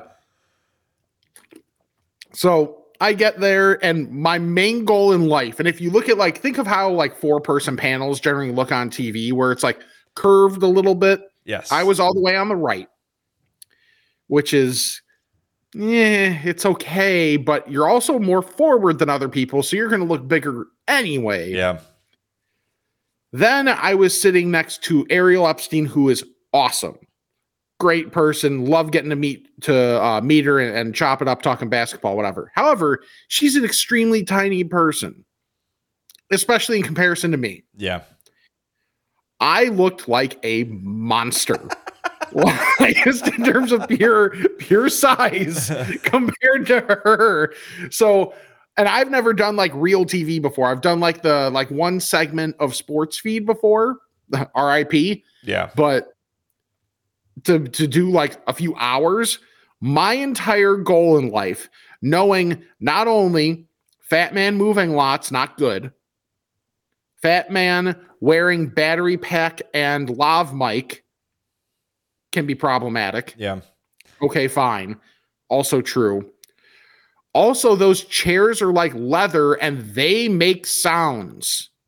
so I get there, and my main goal in life, and if you look at like, think of how like four person panels generally look on T V, where it's like curved a little bit. Yes. I was all the way on the right, which is, yeah, it's okay, but you're also more forward than other people, so you're going to look bigger anyway. Yeah. Then I was sitting next to Ariel Epstein, who is awesome. Great person. Love getting to meet to uh, meet her and, and chop it up, talking basketball, whatever. However, she's an extremely tiny person, especially in comparison to me. Yeah. I looked like a monster. Just in terms of pure, pure size compared to her. So, and I've never done like real T V before. I've done like the like one segment of Sports Feed before, R I P. Yeah. But to to do like a few hours, my entire goal in life, knowing not only Fat Man moving lots, not good. Fat Man wearing battery pack and lav mic can be problematic. Yeah. Okay, fine. Also true. Also, those chairs are like leather and they make sounds.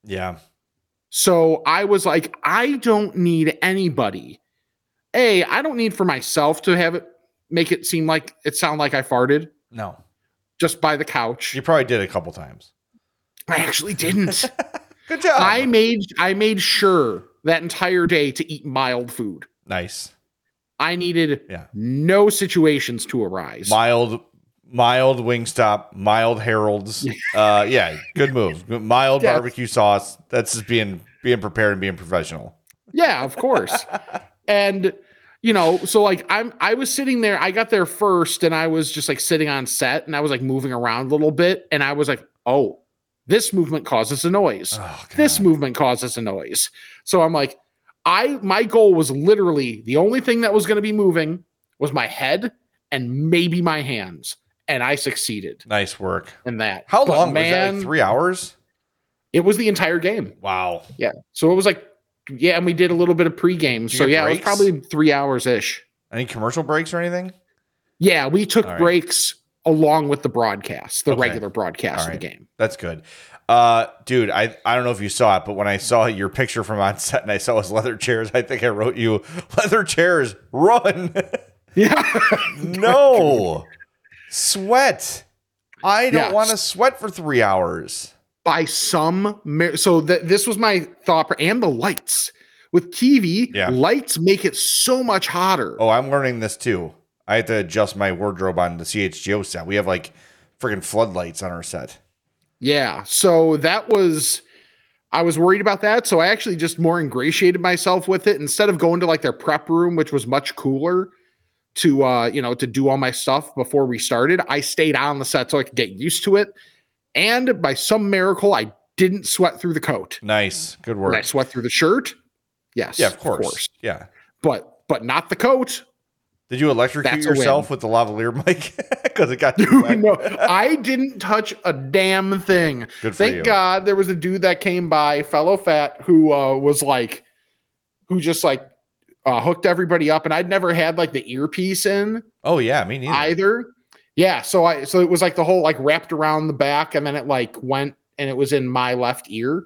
Yeah. So I was like, I don't need anybody. A, I don't need for myself to have it make it seem like it sound like I farted No. just by the couch. You probably did a couple times. I actually didn't. Good job. I made I made sure that entire day to eat mild food. Nice. I needed Yeah. no situations to arise. Mild, mild Wingstop, mild Harold's. Uh, yeah, good move. Mild Yes. barbecue sauce. That's just being being prepared and being professional. Yeah, of course. And you know, so like I'm I was sitting there, I got there first and I was just like sitting on set and I was like moving around a little bit and I was like, oh, this movement causes a noise. Oh, This God. movement causes a noise. So I'm like, I my goal was literally the only thing that was going to be moving was my head and maybe my hands. And I succeeded Nice work. in that. How But long was that? man, Like three hours? It was the entire game. Wow. Yeah. So it was like, yeah, and we did a little bit of pregame. you So get yeah, breaks? it was probably three hours ish. Any commercial breaks or anything? Yeah, we took All right. breaks along with the broadcast, the Okay. regular broadcast All of the right. game. That's good. Uh, dude, I, I don't know if you saw it, but when I saw your picture from on set and I saw his leather chairs, I think I wrote you, leather chairs, run. Yeah. No. Sweat. I don't Yeah. want to sweat for three hours. By some mer- so that this was my thought pr- and the lights. With T V, Yeah. lights make it so much hotter. Oh, I'm learning this too. I had to adjust my wardrobe on the C H G O set. We have like freaking floodlights on our set. Yeah. So that was I was worried about that. So I actually just more ingratiated myself with it instead of going to like their prep room, which was much cooler to uh, you know, to do all my stuff before we started. I stayed on the set so I could get used to it. And by some miracle, I didn't sweat through the coat. Nice. Good Did work. I sweat through the shirt? Yes. Yeah, of course. Yeah. But but not the coat. Did you electrocute That's a yourself win. with the lavalier mic? Because it got too wet. No, I didn't touch a damn thing. Good for Thank you. God there was a dude that came by, fellow fat, who uh, was like, who just like uh, hooked everybody up, and I'd never had like the earpiece in Oh yeah, me neither. either. Yeah, so I so it was like the whole like wrapped around the back, and then it like went and it was in my left ear.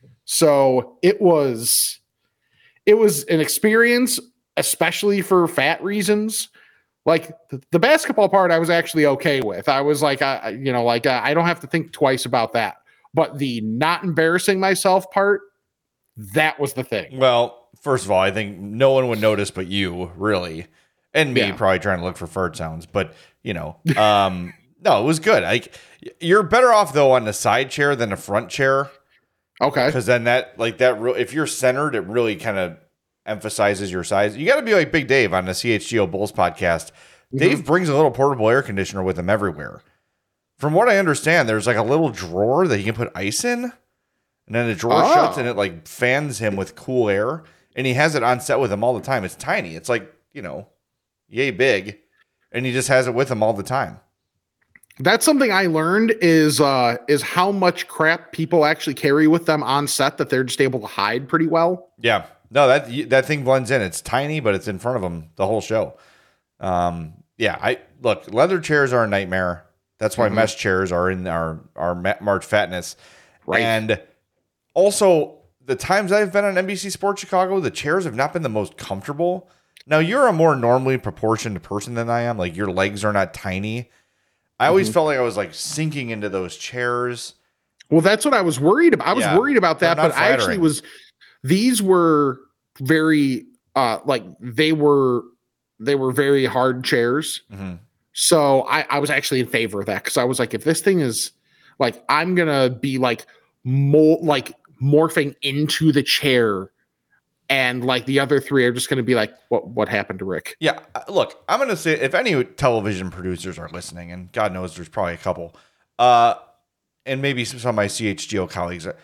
So it was it was an experience, especially for fat reasons. Like the, the basketball part, I was actually okay with. I was like, I, I- you know, like I, I don't have to think twice about that. But the not embarrassing myself part, that was the thing. Well, first of all, I think no one would notice but you, really. And me Yeah. probably trying to look for fart sounds, but you know, um, no, it was good. Like you're better off though on the side chair than the front chair. Okay. Because then that, like that, real if you're centered, it really kind of emphasizes your size. You got to be like Big Dave on the C H G O Bulls podcast. Dave brings a little portable air conditioner with him everywhere. From what I understand, there's like a little drawer that you can put ice in, and then the drawer Oh. shuts and it like fans him with cool air. And he has it on set with him all the time. It's tiny. It's like, you know, yay big. And he just has it with him all the time. That's something I learned is uh is how much crap people actually carry with them on set that they're just able to hide pretty well. Yeah. No, that that thing blends in. It's tiny, but it's in front of him the whole show. Um, yeah, I look, leather chairs are a nightmare. That's why Mhm. mesh chairs are in our our Ma- March Fatness. Right. And also, the times I've been on N B C Sports Chicago, the chairs have not been the most comfortable. Now, you're a more normally proportioned person than I am. Like your legs are not tiny. I always Mm-hmm. felt like I was like sinking into those chairs. Well, that's what I was worried about. I was Yeah. worried about that, They're but not I actually flattering. was these were very uh like they were they were very hard chairs. Mhm. So I, I was actually in favor of that because I was like, if this thing is like, I'm gonna be like more like morphing into the chair, and like the other three are just gonna be like, what what happened to Rick? Yeah, uh, look, I'm gonna say if any television producers are listening, and God knows there's probably a couple, uh, and maybe some of my C H G O colleagues, uh,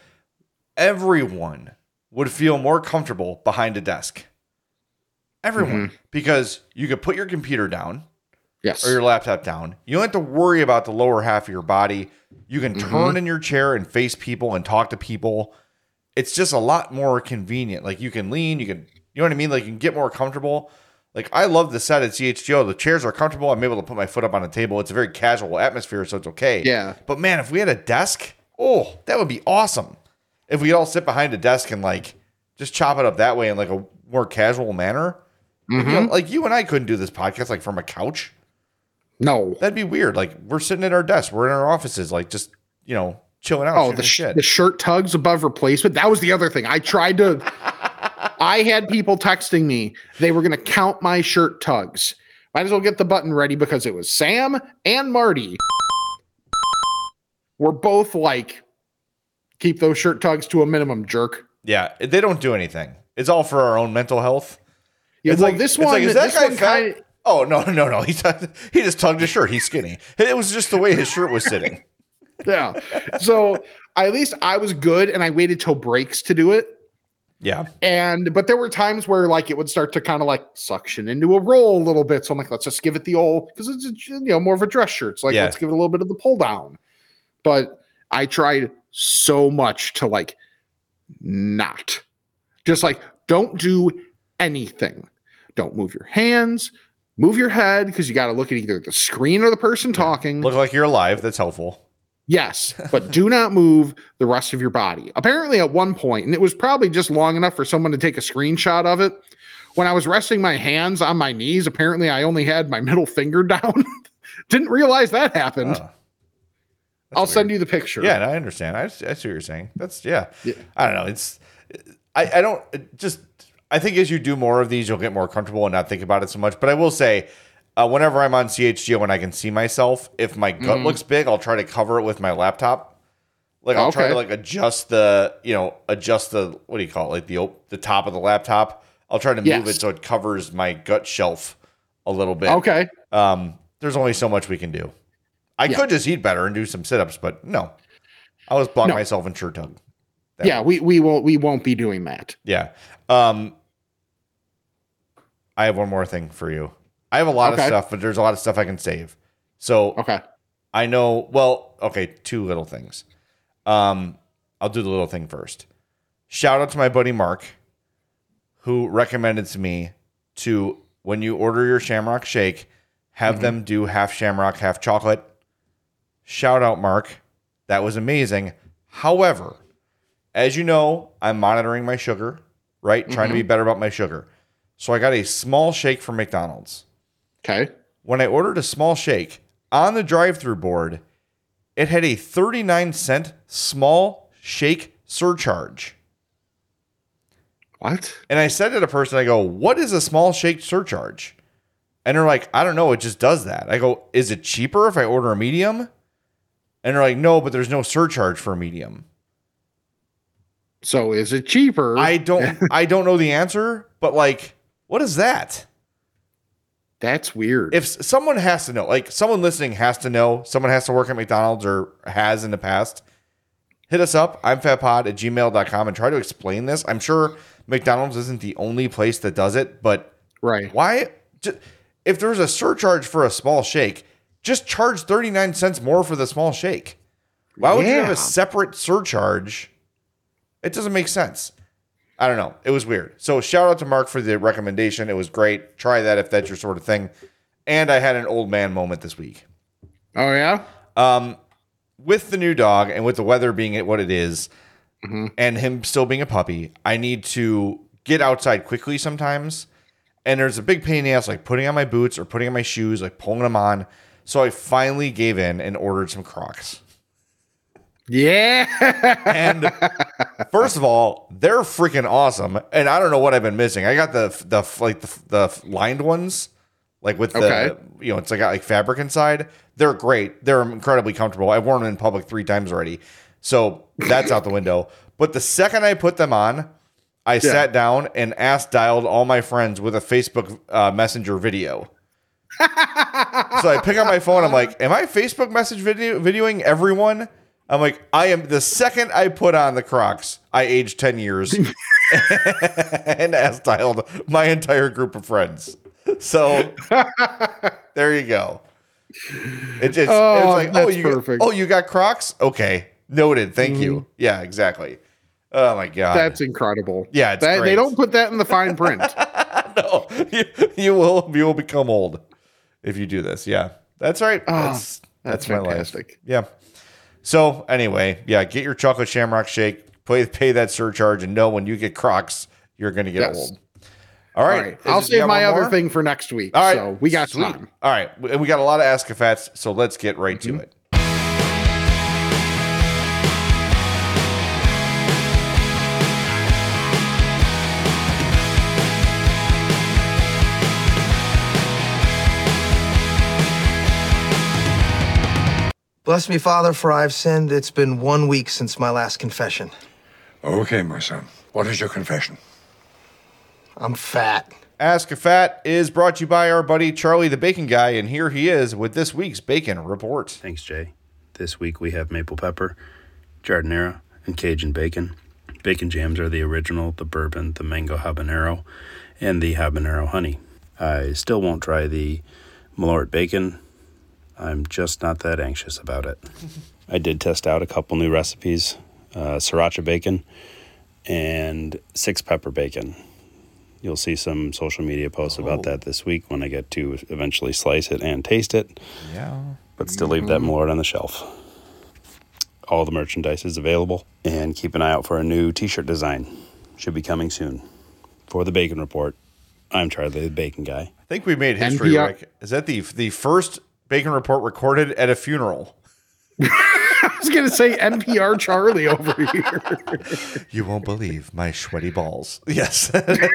everyone would feel more comfortable behind a desk. Everyone, because you could put your computer down Yes. or your laptop down. You don't have to worry about the lower half of your body. You can turn in your chair and face people and talk to people. It's just a lot more convenient. Like you can lean, you can, you know what I mean? Like you can get more comfortable. Like I love the set at C H G O. The chairs are comfortable. I'm able to put my foot up on a table. It's a very casual atmosphere, so it's okay. Yeah. But man, if we had a desk, oh, that would be awesome. if we all sit behind a desk and like just chop it up that way in like a more casual manner. Mm-hmm. You know, like you and I couldn't do this podcast like from a couch. No. That'd be weird. Like we're sitting at our desk, we're in our offices, like just, you know, chilling out. Oh, the, sh- the shirt tugs above replacement. That was the other thing. I tried to, I had people texting me. They were going to count my shirt tugs. Might as well get the button ready because it was Sam and Marty. We're both like, keep those shirt tugs to a minimum, jerk. Yeah. They don't do anything. It's all for our own mental health. Yeah, it's well, like, this it's one, like, is that this guy one fat? kinda, Oh, no, no, no. He, t- he just tugged his shirt. He's skinny. It was just the way his shirt was sitting. Yeah. So I, at least I was good and I waited till breaks to do it. Yeah. And, but there were times where like it would start to kind of like suction into a roll a little bit. So I'm like, let's just give it the old, because it's, you know, more of a dress shirt. It's like, Yeah. let's give it a little bit of the pull down. But I tried so much to like not just like, don't do anything. Don't move your hands, move your head, because you got to look at either the screen or the person talking. Look like you're alive. That's helpful. Yes, but do not move the rest of your body. Apparently at one point, and it was probably just long enough for someone to take a screenshot of it, when I was resting my hands on my knees, apparently I only had my middle finger down. Didn't realize that happened. Oh, I'll weird. send you the picture. Yeah, no, I understand. I, I see what you're saying. That's, yeah. Yeah. I don't know. It's, I, I don't, it just, I think as you do more of these, you'll get more comfortable and not think about it so much. But I will say, uh, whenever I'm on C H G O and I can see myself, if my gut Mhm. looks big, I'll try to cover it with my laptop. Like I'll try Okay. to like adjust the, you know, adjust the, what do you call it? Like the, op- the top of the laptop. I'll try to move Yes. it so it covers my gut shelf a little bit. Okay. Um, there's only so much we can do. I Yeah. could just eat better and do some sit-ups, but no. I always block No. myself in shirt tug. That Yeah, we we won't we won't be doing that. Yeah. Um, I have one more thing for you. I have a lot Okay. of stuff, but there's a lot of stuff I can save. So Okay. I know, well, okay, two little things. Um, I'll do the little thing first. Shout out to my buddy Mark, who recommended to me to, when you order your Shamrock Shake, have Mhm. them do half Shamrock, half chocolate. Shout out, Mark. That was amazing. However, as you know, I'm monitoring my sugar, right? Trying to be better about my sugar. So I got a small shake from McDonald's. Okay. When I ordered a small shake, on the drive-through board, it had a thirty-nine cent small shake surcharge. What? And I said to the person, I go, what is a small shake surcharge? And they're like, I don't know. It just does that. I go, is it cheaper if I order a medium? And they're like, no, but there's no surcharge for a medium. So is it cheaper? I don't, I don't know the answer, but like, what is that? That's weird. If s- someone has to know, like someone listening has to know, someone has to work at McDonald's or has in the past, hit us up. I'm fatpod at gmail dot com and try to explain this. I'm sure McDonald's isn't the only place that does it, but right. why? Just, if there's a surcharge for a small shake, just charge thirty-nine cents more for the small shake. Why would you have Yeah. a separate surcharge? It doesn't make sense. I don't know. It was weird. So shout out to Mark for the recommendation. It was great. Try that if that's your sort of thing. And I had an old man moment this week. Oh yeah. Um, with the new dog and with the weather being it what it is, Mhm. and him still being a puppy, I need to get outside quickly sometimes. And there's a big pain in the ass, like putting on my boots or putting on my shoes, like pulling them on. So I finally gave in and ordered some Crocs. Yeah. And first of all, they're freaking awesome. And I don't know what I've been missing. I got the the like the, the lined ones, like with the Okay. you know, it's like got like fabric inside. They're great. They're incredibly comfortable. I've worn them in public three times already, so that's out the window. But the second I put them on, I sat down and ass dialed all my friends with a Facebook uh, Messenger video. So I pick up my phone. I'm like, am I Facebook message video videoing everyone? I'm like, I am. The second I put on the Crocs, I aged ten years and ass dialed my entire group of friends. So there you go. It just, Oh, it's like, oh, that's you, perfect. oh, you got Crocs? Okay. Noted. Thank you. Yeah, exactly. Oh my God. That's incredible. Yeah, it's That- great. they don't put that in the fine print. No, you, you will you will become old if you do this. Yeah, that's right. Oh, that's that's my life. fantastic. Yeah. So anyway, yeah, get your chocolate Shamrock Shake. pay pay that surcharge and know when you get Crocs, you're going to get Yes. old. All right. All right. Is I'll it- do you save have my one other more? thing for next week. All right. So we got Sweet. time. All right. And we got a lot of Ask-A-Fats, so let's get right Mm-hmm. to it. Bless me, Father, for I've sinned. It's been one week since my last confession. Okay, my son. What is your confession? I'm fat. Ask a Fat is brought to you by our buddy Charlie the Bacon Guy, and here he is with this week's Bacon Report. Thanks, Jay. This week we have maple pepper, jardinera, and Cajun bacon. Bacon jams are the original, the bourbon, the mango habanero, and the habanero honey. I still won't try the Malort bacon. I'm just not that anxious about it. I did test out a couple new recipes, uh, sriracha bacon and six pepper bacon. You'll see some social media posts about that this week when I get to eventually slice it and taste it. Yeah. But still leave that Malort on the shelf. All the merchandise is available, and keep an eye out for a new t-shirt design. Should be coming soon. For the Bacon Report, I'm Charlie the Bacon Guy. I think we made history, N P R Rick. Is that the the first Bacon Report recorded at a funeral? I was going to say N P R Charlie over here. You won't believe my sweaty balls. Yes.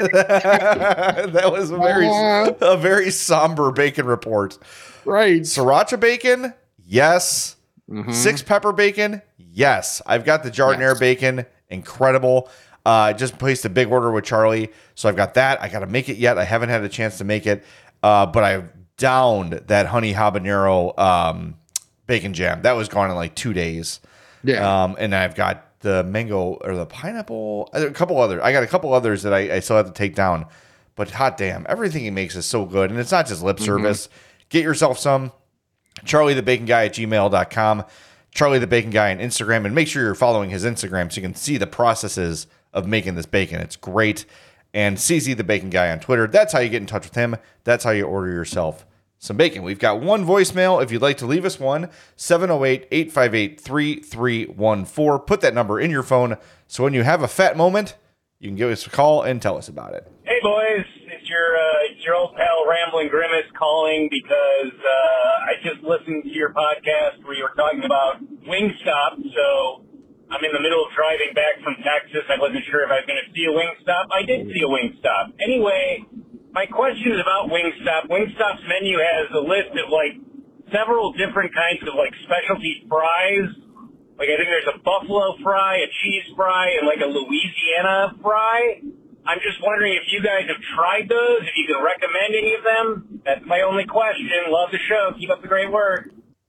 That was a very, a very somber Bacon Report. Right. Sriracha bacon? Yes. Six pepper bacon? Yes. I've got the jardinera Yes. bacon. Incredible. Uh, I just placed a big order with Charlie. So I've got that. I got to make it yet. I haven't had a chance to make it. Uh, but I've downed that honey habanero um, bacon jam. That was gone in like two days. Yeah. Um, and I've got the mango or the pineapple, a couple other. I got a couple others that I, I still have to take down. But hot damn, everything he makes is so good. And it's not just lip service. Get yourself some. Charlie the Bacon Guy at gmail dot com. Charlie the Bacon Guy on Instagram. And make sure you're following his Instagram so you can see the processes of making this bacon. It's great. And C Z the Bacon Guy on Twitter. That's how you get in touch with him. That's how you order yourself some bacon. We've got one voicemail. If you'd like to leave us one, seven oh eight, eight five eight, three three one four. Put that number in your phone so when you have a fat moment, you can give us a call and tell us about it. Hey, boys. It's your uh, it's your old pal Rambling Grimace calling because uh, I just listened to your podcast where you were talking about Wingstop. So I'm in the middle of driving back from Texas. I wasn't sure if I was going to see a Wingstop. I did see a Wingstop. Anyway, my question is about Wingstop. Wingstop's menu has a list of, like, several different kinds of, like, specialty fries. Like, I think there's a buffalo fry, a cheese fry, and, like, a Louisiana fry. I'm just wondering if you guys have tried those, if you can recommend any of them. That's my only question. Love the show. Keep up the great work.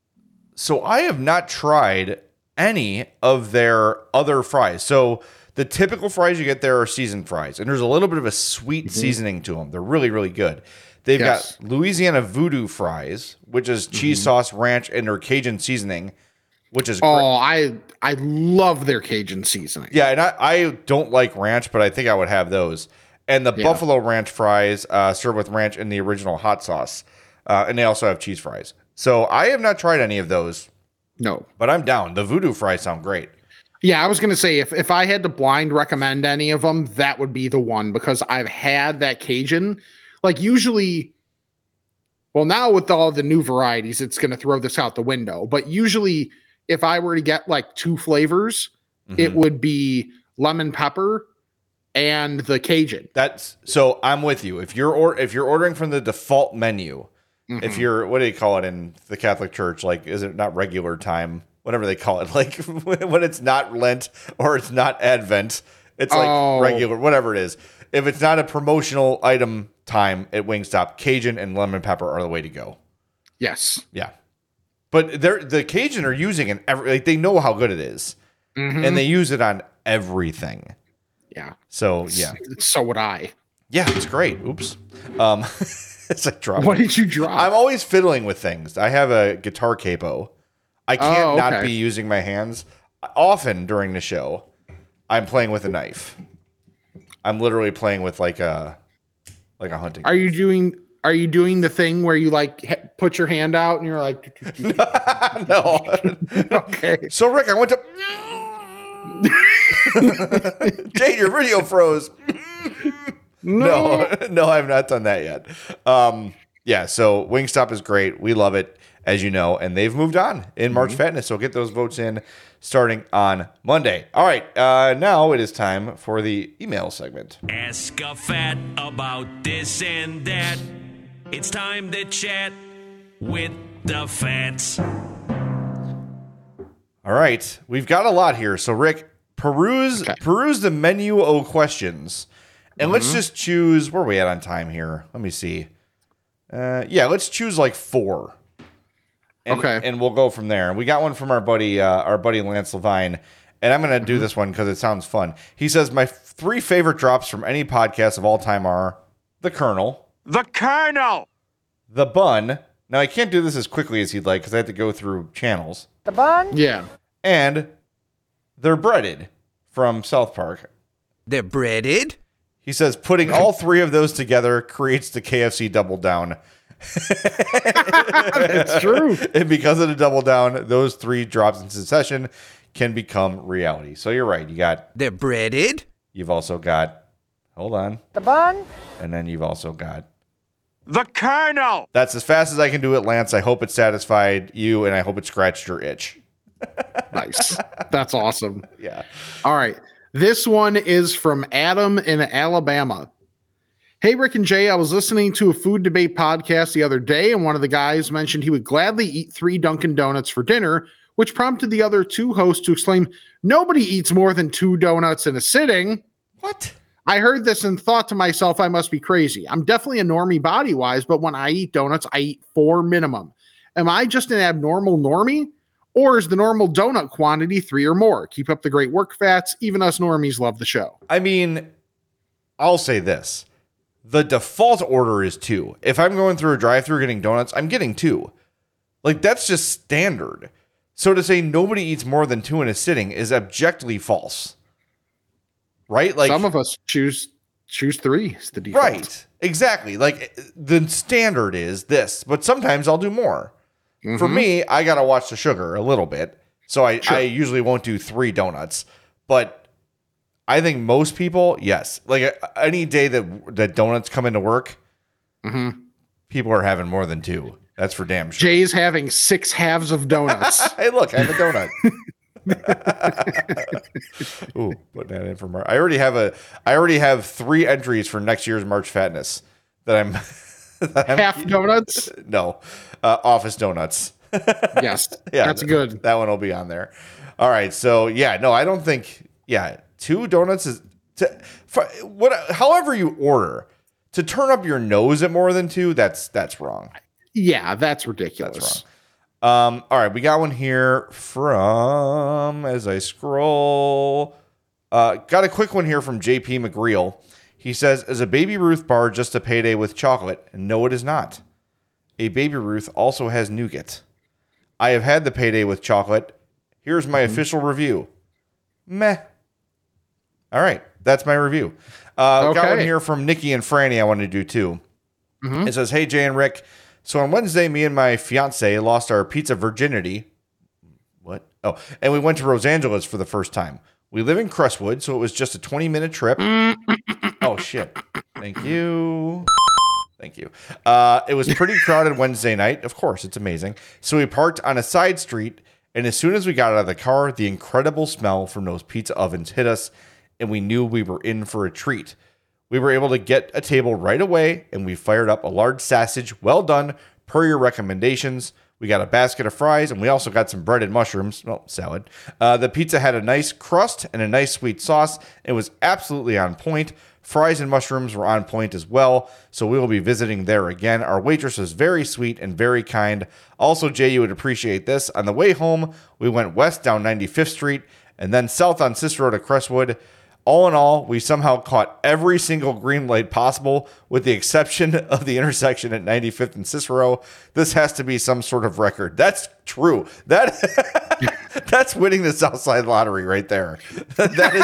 So I have not tried any of their other fries. So the typical fries you get there are seasoned fries, and there's a little bit of a sweet seasoning to them. They're really, really good. They've Yes. got Louisiana Voodoo fries, which is cheese sauce, ranch, and their Cajun seasoning, which is great. Oh, I I love their Cajun seasoning. Yeah, and I, I don't like ranch, but I think I would have those. And the Yeah. buffalo ranch fries uh, served with ranch and the original hot sauce. Uh, and they also have cheese fries. So I have not tried any of those, No. but I'm down. The voodoo fries sound great. Yeah, I was gonna say if if I had to blind recommend any of them, that would be the one because I've had that Cajun. Like usually, well, now with all the new varieties, it's gonna throw this out the window. But usually, if I were to get like two flavors, it Mhm. would be lemon pepper and the Cajun. That's so I'm with you. If you're or if you're ordering from the default menu, if Mhm. you're what do you call it in the Catholic Church? Like, is it not regular time? Whatever they call it, like when it's not Lent or it's not Advent, it's like Oh. regular, whatever it is. If it's not a promotional item time at Wingstop, Cajun and lemon pepper are the way to go. Yes. Yeah, but they're the Cajun are using it every like they know how good it is, Mhm. and they use it on everything. Yeah. So yeah, So would I. yeah, it's great. Oops, um, it's like drop. What did you drop? I'm always fiddling with things. I have a guitar capo. I can't Oh, not okay. be using my hands. Often during the show, I'm playing with a knife. I'm literally playing with like a like a hunting. Are you doing? Are you doing the thing where you like he- put your hand out and you're like, no. okay? So Rick, I went to Jade, your video froze. no, no, I have not done that yet. Um, yeah, so Wingstop is great. We love it, as you know, and they've moved on in March mm-hmm. Fatness. So get those votes in starting on Monday. All right, uh, now it is time for the email segment. Ask a fat about this and that. It's time to chat with the fats. All right, we've got a lot here. So Rick, peruse okay. peruse the menu of questions, and mm-hmm. let's just choose. Where are we at on time here? Let me see. Uh, yeah, let's choose like four. And, okay, and we'll go from there. We got one from our buddy, uh, our buddy Lance Levine, and I'm going to mm-hmm. do this one because it sounds fun. He says my three favorite drops from any podcast of all time are the Colonel, the Colonel, the Bun. Now I can't do this as quickly as he'd like because I have to go through channels. The Bun, yeah, and they're breaded from South Park. They're breaded. He says putting all three of those together creates the K F C Double Down. That's true. And because of the Double Down, those three drops in succession can become reality. So you're right. You got they're breaded. You've also got hold on. The Bun. And then you've also got the Colonel. That's as fast as I can do it, Lance. I hope it satisfied you and I hope it scratched your itch. Nice. That's awesome. Yeah. All right. This one is from Adam in Alabama. Hey, Rick and Jay, I was listening to a food debate podcast the other day, and one of the guys mentioned he would gladly eat three Dunkin' Donuts for dinner, which prompted the other two hosts to exclaim, nobody eats more than two donuts in a sitting. What? I heard this and thought to myself, I must be crazy. I'm definitely a normie body-wise, but when I eat donuts, I eat four minimum. Am I just an abnormal normie? Or is the normal donut quantity three or more? Keep up the great work, Fats. Even us normies love the show. I mean, I'll say this. The default order is two. If I'm going through a drive-thru getting donuts, I'm getting two. Like, that's just standard. So to say nobody eats more than two in a sitting is objectively false. Right? Like some of us choose choose three is the default. Right. Exactly. Like the standard is this, but sometimes I'll do more. Mm-hmm. For me, I got to watch the sugar a little bit. So I, sure. I usually won't do three donuts, but I think most people, yes. Like any day that that donuts come into work, mm-hmm. people are having more than two. That's for damn sure. Jay's having six halves of donuts. Hey, look, I have a donut. Ooh, putting that in for March. I already have a. I already have three entries for next year's March Fatness that I'm. that I'm Half donuts? No, uh, office donuts. Yes, yeah, that's good. That one will be on there. All right, so yeah, no, I don't think. Yeah, two donuts is to, for, what. However you order to turn up your nose at more than two. That's that's wrong. Yeah, that's ridiculous. That's wrong. Um, all right, we got one here from, as I scroll, uh, got a quick one here from J P McGreal. He says, is a Baby Ruth bar just a payday with chocolate? No, it is not. A Baby Ruth also has nougat. I have had the payday with chocolate. Here's my mm-hmm. official review. Meh. All right, that's my review. Uh, okay. Got one here from Nikki and Franny I wanted to do too. Mm-hmm. It says, hey, Jay and Rick. So on Wednesday, me and my fiance lost our pizza virginity. What? Oh, and we went to Los Angeles for the first time. We live in Crestwood, so it was just a twenty-minute trip. Oh, shit. Thank you. Thank you. Uh, it was pretty crowded Wednesday night. Of course, it's amazing. So we parked on a side street, and as soon as we got out of the car, the incredible smell from those pizza ovens hit us, and we knew we were in for a treat. We were able to get a table right away, and we fired up a large sausage. Well done, per your recommendations. We got a basket of fries, and we also got some breaded mushrooms. Well, salad. Uh, the pizza had a nice crust and a nice sweet sauce. It was absolutely on point. Fries and mushrooms were on point as well, so we will be visiting there again. Our waitress was very sweet and very kind. Also, Jay, you would appreciate this. On the way home, we went west down ninety-fifth Street, and then south on Cicero to Crestwood. All in all, we somehow caught every single green light possible, with the exception of the intersection at ninety-fifth and Cicero. This has to be some sort of record. That's true. That that's winning the Southside Lottery right there. That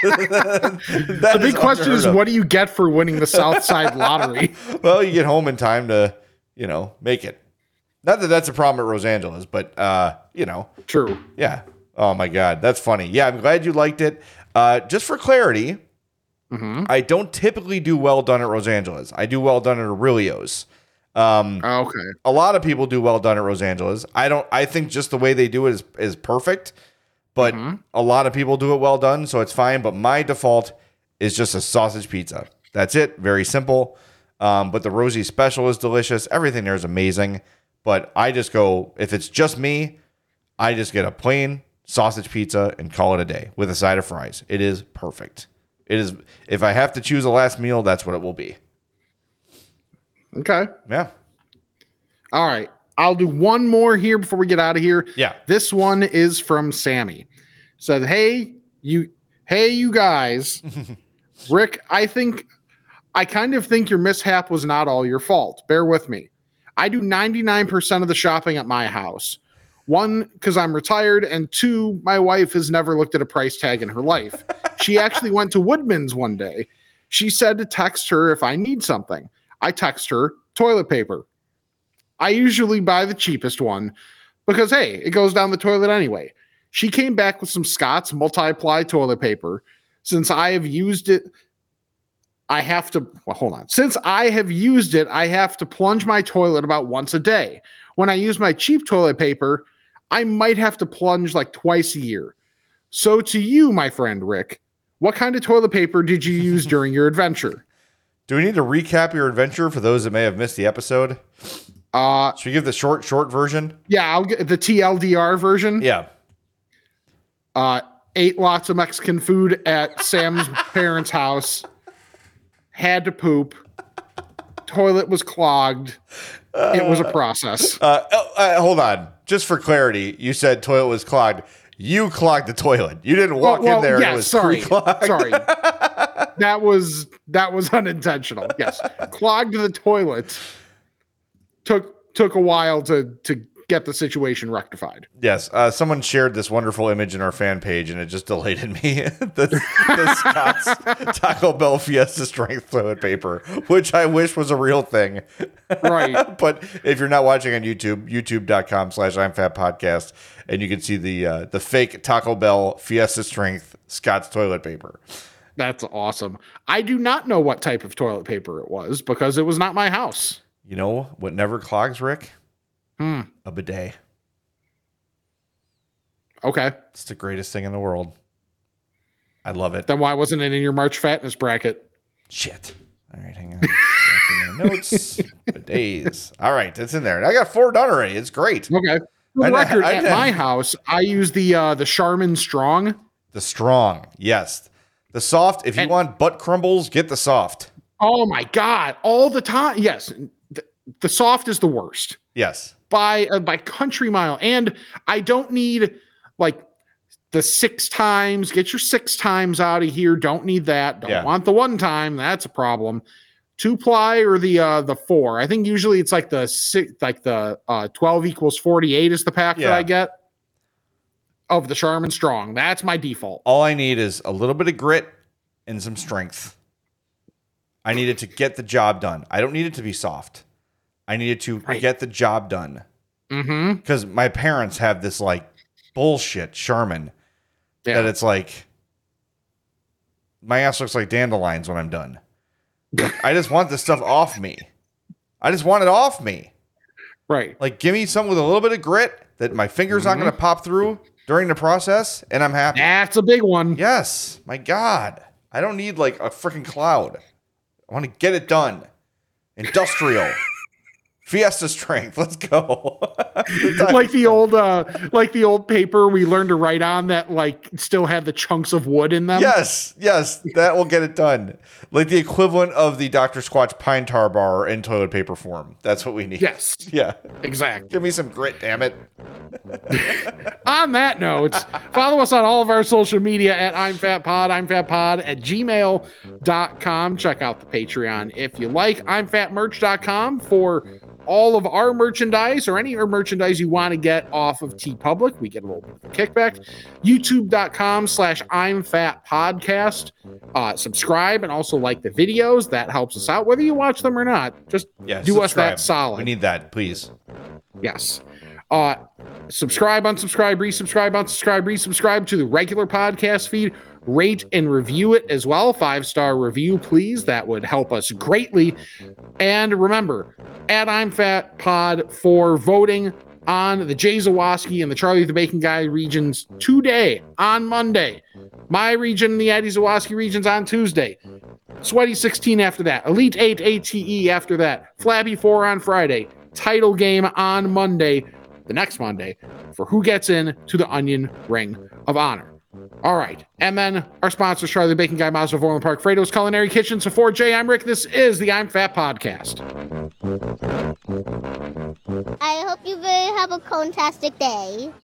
is that the big is question is, what do you get for winning the Southside Lottery? Well, you get home in time to, you know, make it. Not that that's a problem at Los Angeles, but uh, you know, true. Yeah. Oh my God, that's funny. Yeah, I'm glad you liked it. Uh, just for clarity, Mm-hmm. I don't typically do well done at Rosangela's. I do well done at Aurelio's. Um, Okay. a lot of people do well done at Rosangela's. I don't. I think just the way they do it is is perfect. But Mhm. a lot of people do it well done, so it's fine. But my default is just a sausage pizza. That's it. Very simple. Um, but the Rosie special is delicious. Everything there is amazing. But I just go, if it's just me, I just get a plain sausage pizza and call it a day with a side of fries. It is perfect. It is. If I have to choose a last meal, that's what it will be. Okay. Yeah. All right. I'll do one more here before we get out of here. Yeah. This one is from Sammy. Said, "Hey, you hey you guys. Rick, I think I kind of think your mishap was not all your fault. Bear with me. I do ninety-nine percent of the shopping at my house. One, because I'm retired, and two, my wife has never looked at a price tag in her life. She actually went to Woodman's one day. She said to text her if I need something. I text her toilet paper. I usually buy the cheapest one because, hey, it goes down the toilet anyway. She came back with some Scott's multi-ply toilet paper. Since I have used it, I have to, well, hold on. Since I have used it, I have to plunge my toilet about once a day. When I use my cheap toilet paper, I might have to plunge like twice a year. So to you, my friend Rick, what kind of toilet paper did you use during your adventure? Do we need to recap your adventure for those that may have missed the episode? Uh, Should we give the short, short version? Yeah, I'll get the T L D R version. Yeah. Uh, ate lots of Mexican food at Sam's parents' house. Had to poop. Toilet was clogged. It was a process. Uh, oh, uh, hold on. Just for clarity, you said toilet was clogged. You clogged the toilet. You didn't walk well, in there yes, and it was sorry, pre-clogged. sorry. That was that was unintentional. Yes, clogged the toilet. Took took a while to to get the situation rectified. Yes, uh, someone shared this wonderful image in our fan page, and it just delighted me. the, the Scott's Taco Bell Fiesta Strength toilet paper, which I wish was a real thing. Right. But if you're not watching on YouTube, youtube.com slash I'm Fat Podcast, and you can see the uh, the fake Taco Bell Fiesta Strength Scott's toilet paper. That's awesome. I do not know what type of toilet paper it was because it was not my house. You know what never clogs, Rick? Hmm. A bidet. Okay. It's the greatest thing in the world. I love it. Then why wasn't it in your March Fatness bracket? Shit. All right, hang on. Notes. Bidets. All right, it's in there. I got four done already. It's great. Okay. For I the know- record, I at know. my house, I use the uh, the Charmin Strong. The strong. Yes. The soft. If you And- want butt crumbles, get the soft. Oh my God. All the time. Yes. The, the soft is the worst. Yes. by uh, by country mile, and I don't need like the six times. Get your six times out of here. Don't need that. Don't Yeah. want the one time. That's a problem. Two ply or the uh the four. I think usually it's like the six, like the uh twelve equals forty-eight is the pack Yeah. that I get of the Charmin Strong. That's my default. All I need is a little bit of grit and some strength. I need it to get the job done. I don't need it to be soft. I needed to Right. get the job done. Mm-hmm. Because my parents have this like bullshit Charmin Yeah. that it's like my ass looks like dandelions when I'm done. I just want this stuff off me. I just want it off me. Right. Like, give me something with a little bit of grit that my fingers Mm-hmm. not going to pop through during the process, and I'm happy. That's a big one. Yes, my God. I don't need like a freaking cloud. I want to get it done. Industrial. Fiesta strength. Let's go. like the old uh like the old paper we learned to write on that like still had the chunks of wood in them. Yes, yes, that will get it done. Like the equivalent of the Doctor Squatch pine tar bar in toilet paper form. That's what we need. Yes. Yeah. Exactly. Give me some grit, damn it. On that note, follow us on all of our social media at I'm Fat Pod, I'm Fat Pod at gmail dot com. Check out the Patreon if you like. I'm Fat Merch dot com for all of our merchandise or any of our merchandise you want to get off of TeePublic. We get a little bit of a kickback. YouTube.com slash I'm Fat Podcast. Uh, subscribe and also like the videos. That helps us out, whether you watch them or not. Just Yeah, do us subscribe. that solid. We need that, please. Yes. Uh, subscribe, unsubscribe, resubscribe, unsubscribe, resubscribe to the regular podcast feed. Rate and review it as well. Five-star review, please. That would help us greatly. And remember, at I'm Fat Pod for voting on the Jay Zawoski and the Charlie the Bacon Guy regions today, on Monday. My region, the Eddie Zawoski regions on Tuesday. Sweaty sixteen after that. Elite eight A T E after that. Flabby four on Friday. Title game on Monday, the next Monday, for who gets in to the Onion Ring of Honor. All right. And then our sponsors, Charlie the Bacon Guy, Mazda of Orland Park, Fredo's Culinary Kitchen. So for Jay, I'm Rick. This is the I'm Fat Podcast. I hope you have a fantastic day.